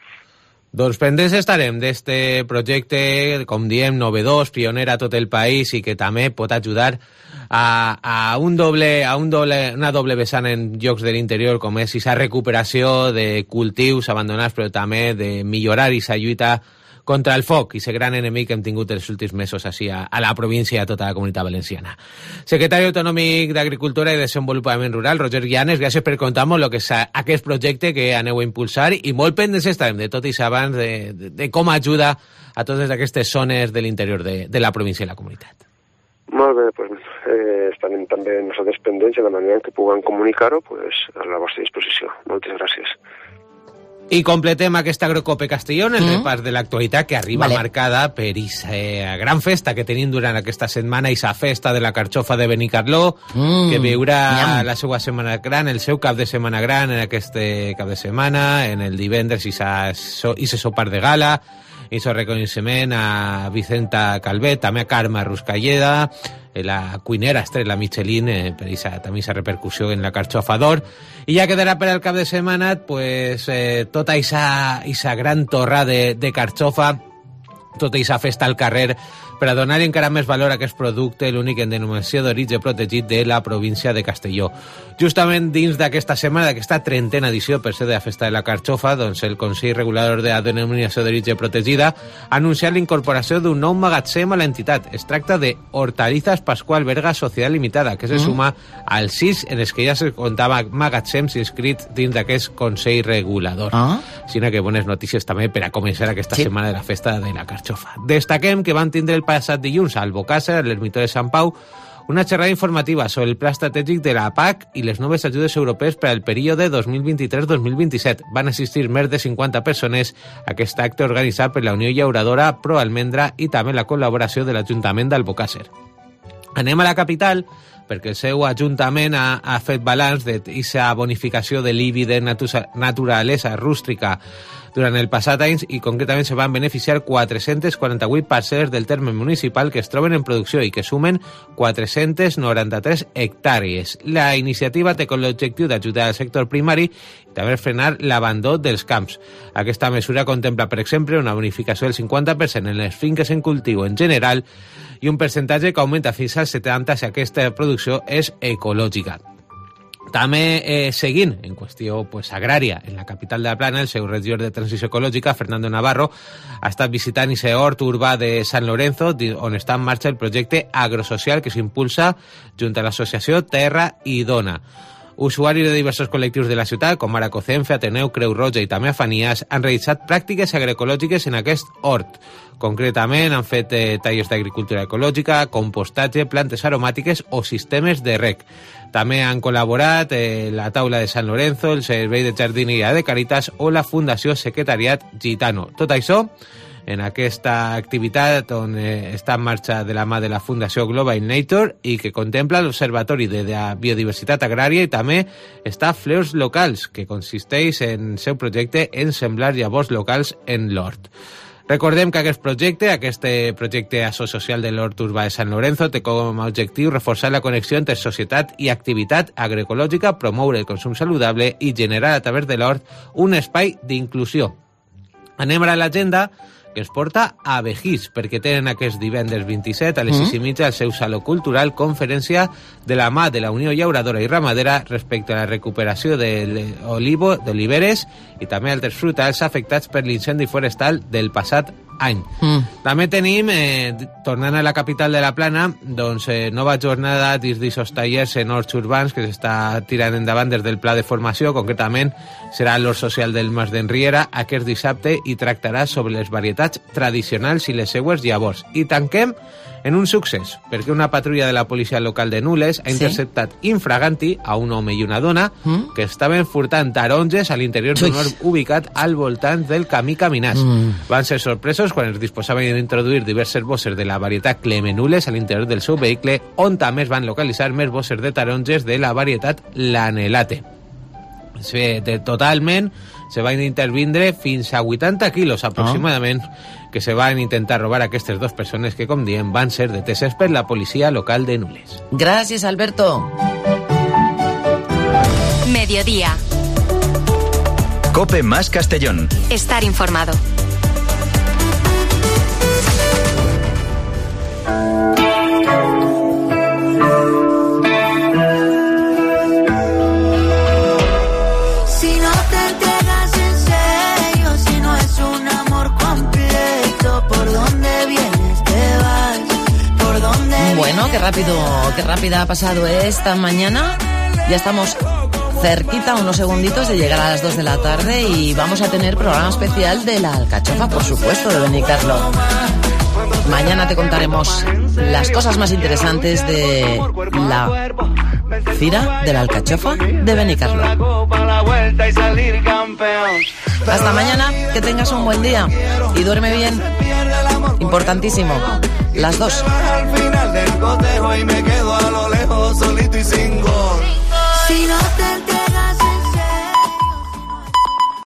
Doncs pendents estarem d'este projecte, com diem, novedós, pioner a tot el país i que també pot ajudar a, a, un doble, a un doble, una doble vessant en llocs de l'interior, com és aquesta recuperació de cultius abandonats, però també de millorar aquesta lluita contra el foc, i ese gran enemic que hem tingut els últims mesos així a, a la província i a tota la comunitat valenciana. Secretari Autonòmic d'Agricultura i Desenvolupament Rural, Roger Llanes, gràcies per contar-nos lo que és aquest projecte que aneu a impulsar i molt pendents estarem de tot i abans de, de, de com ajuda a totes aquestes zones de l'interior de, de la província i la comunitat. Molt bé, pues, eh, estarem també nosaltres pendents de la manera en què puguem comunicar-ho, pues, a la vostra disposició. Moltes gràcies. I completem aquesta Agrocope Castellón, el mm. repàs de l'actualitat que arriba vale. marcada per aquesta eh, gran festa que tenim durant aquesta setmana, aquesta festa de la carxofa de Benicarló, mm. que viurà Nyam. la seva setmana gran, el seu cap de setmana gran en aquest cap de setmana, en el divendres i se sopar de gala, i el reconeixement a Vicenta Calvet, també a Carme Ruscalleda, la cuinera estrella Michelin, eh, per esa, també aquesta repercussió en la carxofa d'or. I ja quedarà per al cap de setmana pues, eh, tota aquesta gran torra de, de carxofa, tota aquesta festa al carrer, per a donar encara més valor a aquest producte, l'únic en denominació d'origen protegit de la província de Castelló. Justament dins d'aquesta setmana, d'aquesta trentena edició per ser de la Festa de la Carxofa, doncs el Consell Regulador de la Denominació d'Origen Protegida ha anunciat la incorporació d'un nou magatzem a l'entitat. Es tracta de Hortalizas Pascual Berga Societat Limitada, que se suma als sis en els que ja se comptava magatzems inscrits dins d'aquest Consell Regulador. Ah. Sinó que bones notícies també per a començar aquesta sí. setmana de la Festa de la Carxofa. Destaquem que van tindre el passat dilluns a Albocàsser, a l'Ermitó de Sant Pau, una xerrada informativa sobre el pla estratègic de la P A C i les noves ajudes europees per al període dos mil vint-i-tres dos mil vint-i-set. Van assistir més de cinquanta persones a aquest acte organitzat per la Unió Llauradora Pro Almendra i també la col·laboració de l'Ajuntament d'Albocàsser. Anem a la capital, perquè el seu ajuntament ha, ha fet balanç d'aquesta bonificació de l'I B I de naturalesa rústica durant el passat any i concretament se van beneficiar quatre-centes quaranta-vuit parcel·les del terme municipal que es troben en producció i que sumen quatre-centes noranta-tres hectàrees. La iniciativa té com l'objectiu d'ajudar al sector primari i també frenar l'abandó dels camps. Aquesta mesura contempla, per exemple, una bonificació del cinquanta per cent en les finques en cultiu en general i un percentatge que augmenta fins al setanta per cent si aquesta producció és ecològica. També eh, seguint en qüestió pues, agrària, en la capital de la Plana, el seu regidor de Transició Ecològica, Fernando Navarro, ha estat visitant ese hort urbà de San Lorenzo, on està en marxa el projecte agrosocial que s'impulsa junt a l'associació Terra i Dona. Usuaris de diversos col·lectius de la ciutat, com ara Cocenfe, Ateneu, Creu Roja i també Afanias, han realitzat pràctiques agroecològiques en aquest hort. Concretament, han fet eh, tallers d'agricultura ecològica, compostatge, plantes aromàtiques o sistemes de rec. També han col·laborat eh, la Taula de Sant Lorenzo, el Servei de Jardineria de Caritas o la Fundació Secretariat Gitano. Tot això en aquesta activitat on eh, està en marxa de la mà de la Fundació Global Nature i que contempla l'Observatori de la Biodiversitat Agrària i també està Fleurs Locals, que consisteix en el seu projecte en semblar llavors locals en l'hort. Recordem que aquest projecte, aquest projecte asociacional de l'Hort Urbà de Sant Lorenzo, té com a objectiu reforçar la connexió entre societat i activitat agroecològica, promoure el consum saludable i generar a través de l'hort un espai d'inclusió. Anem a l'agenda que es porta a Begís, perquè tenen aquest divendres vint-i-set a les sis i mitja al seu Saló Cultural conferència de la mà de la Unió Llauradora i Ramadera respecte a la recuperació d'olivo, d'oliveres i també altres frutals afectats per l'incendi forestal del passat any. Mm. També tenim, eh, tornant a la capital de la Plana, doncs eh, nova jornada dins d'aquests tallers en horts urbans que s'està tirant endavant des del pla de formació, concretament serà l'hort social del Mas d'Enriera aquest dissabte i tractarà sobre les varietats tradicionals i les seues llavors. I tanquem en un succés, perquè una patrulla de la policia local de Nules ha interceptat sí? infraganti a un home i una dona mm? que estaven furtant taronges a l'interior d'un hort ubicat al voltant del camí Caminàs. Mm. Van ser sorpresos quan es disposaven a introduir diverses bosses de la varietat Clemenules a l'interior del seu vehicle, on també es van localitzar més bosses de taronges de la varietat Lanelate. Sí, de, totalment se van intervindre fins a vuitanta quilos aproximadament oh. que se van intentar robar aquestes dues persones que, com diem, van ser deteses per la policia local de Nules. Gràcies, Alberto. Mediodía. Cope más Castellón. Estar informado. Bueno, qué rápido, qué rápida ha pasado esta mañana. Ya estamos cerquita, unos segunditos de llegar a las dos de la tarde y vamos a tener programa especial de la alcachofa, por supuesto, de Benicarló. Mañana te contaremos las cosas más interesantes de la Fira de la Alcachofa de Benicarló. Hasta mañana, que tengas un buen día y duerme bien. Importantísimo, las dos. Al final del cotejo y me quedo a lo lejos solito y sin gol. Si no te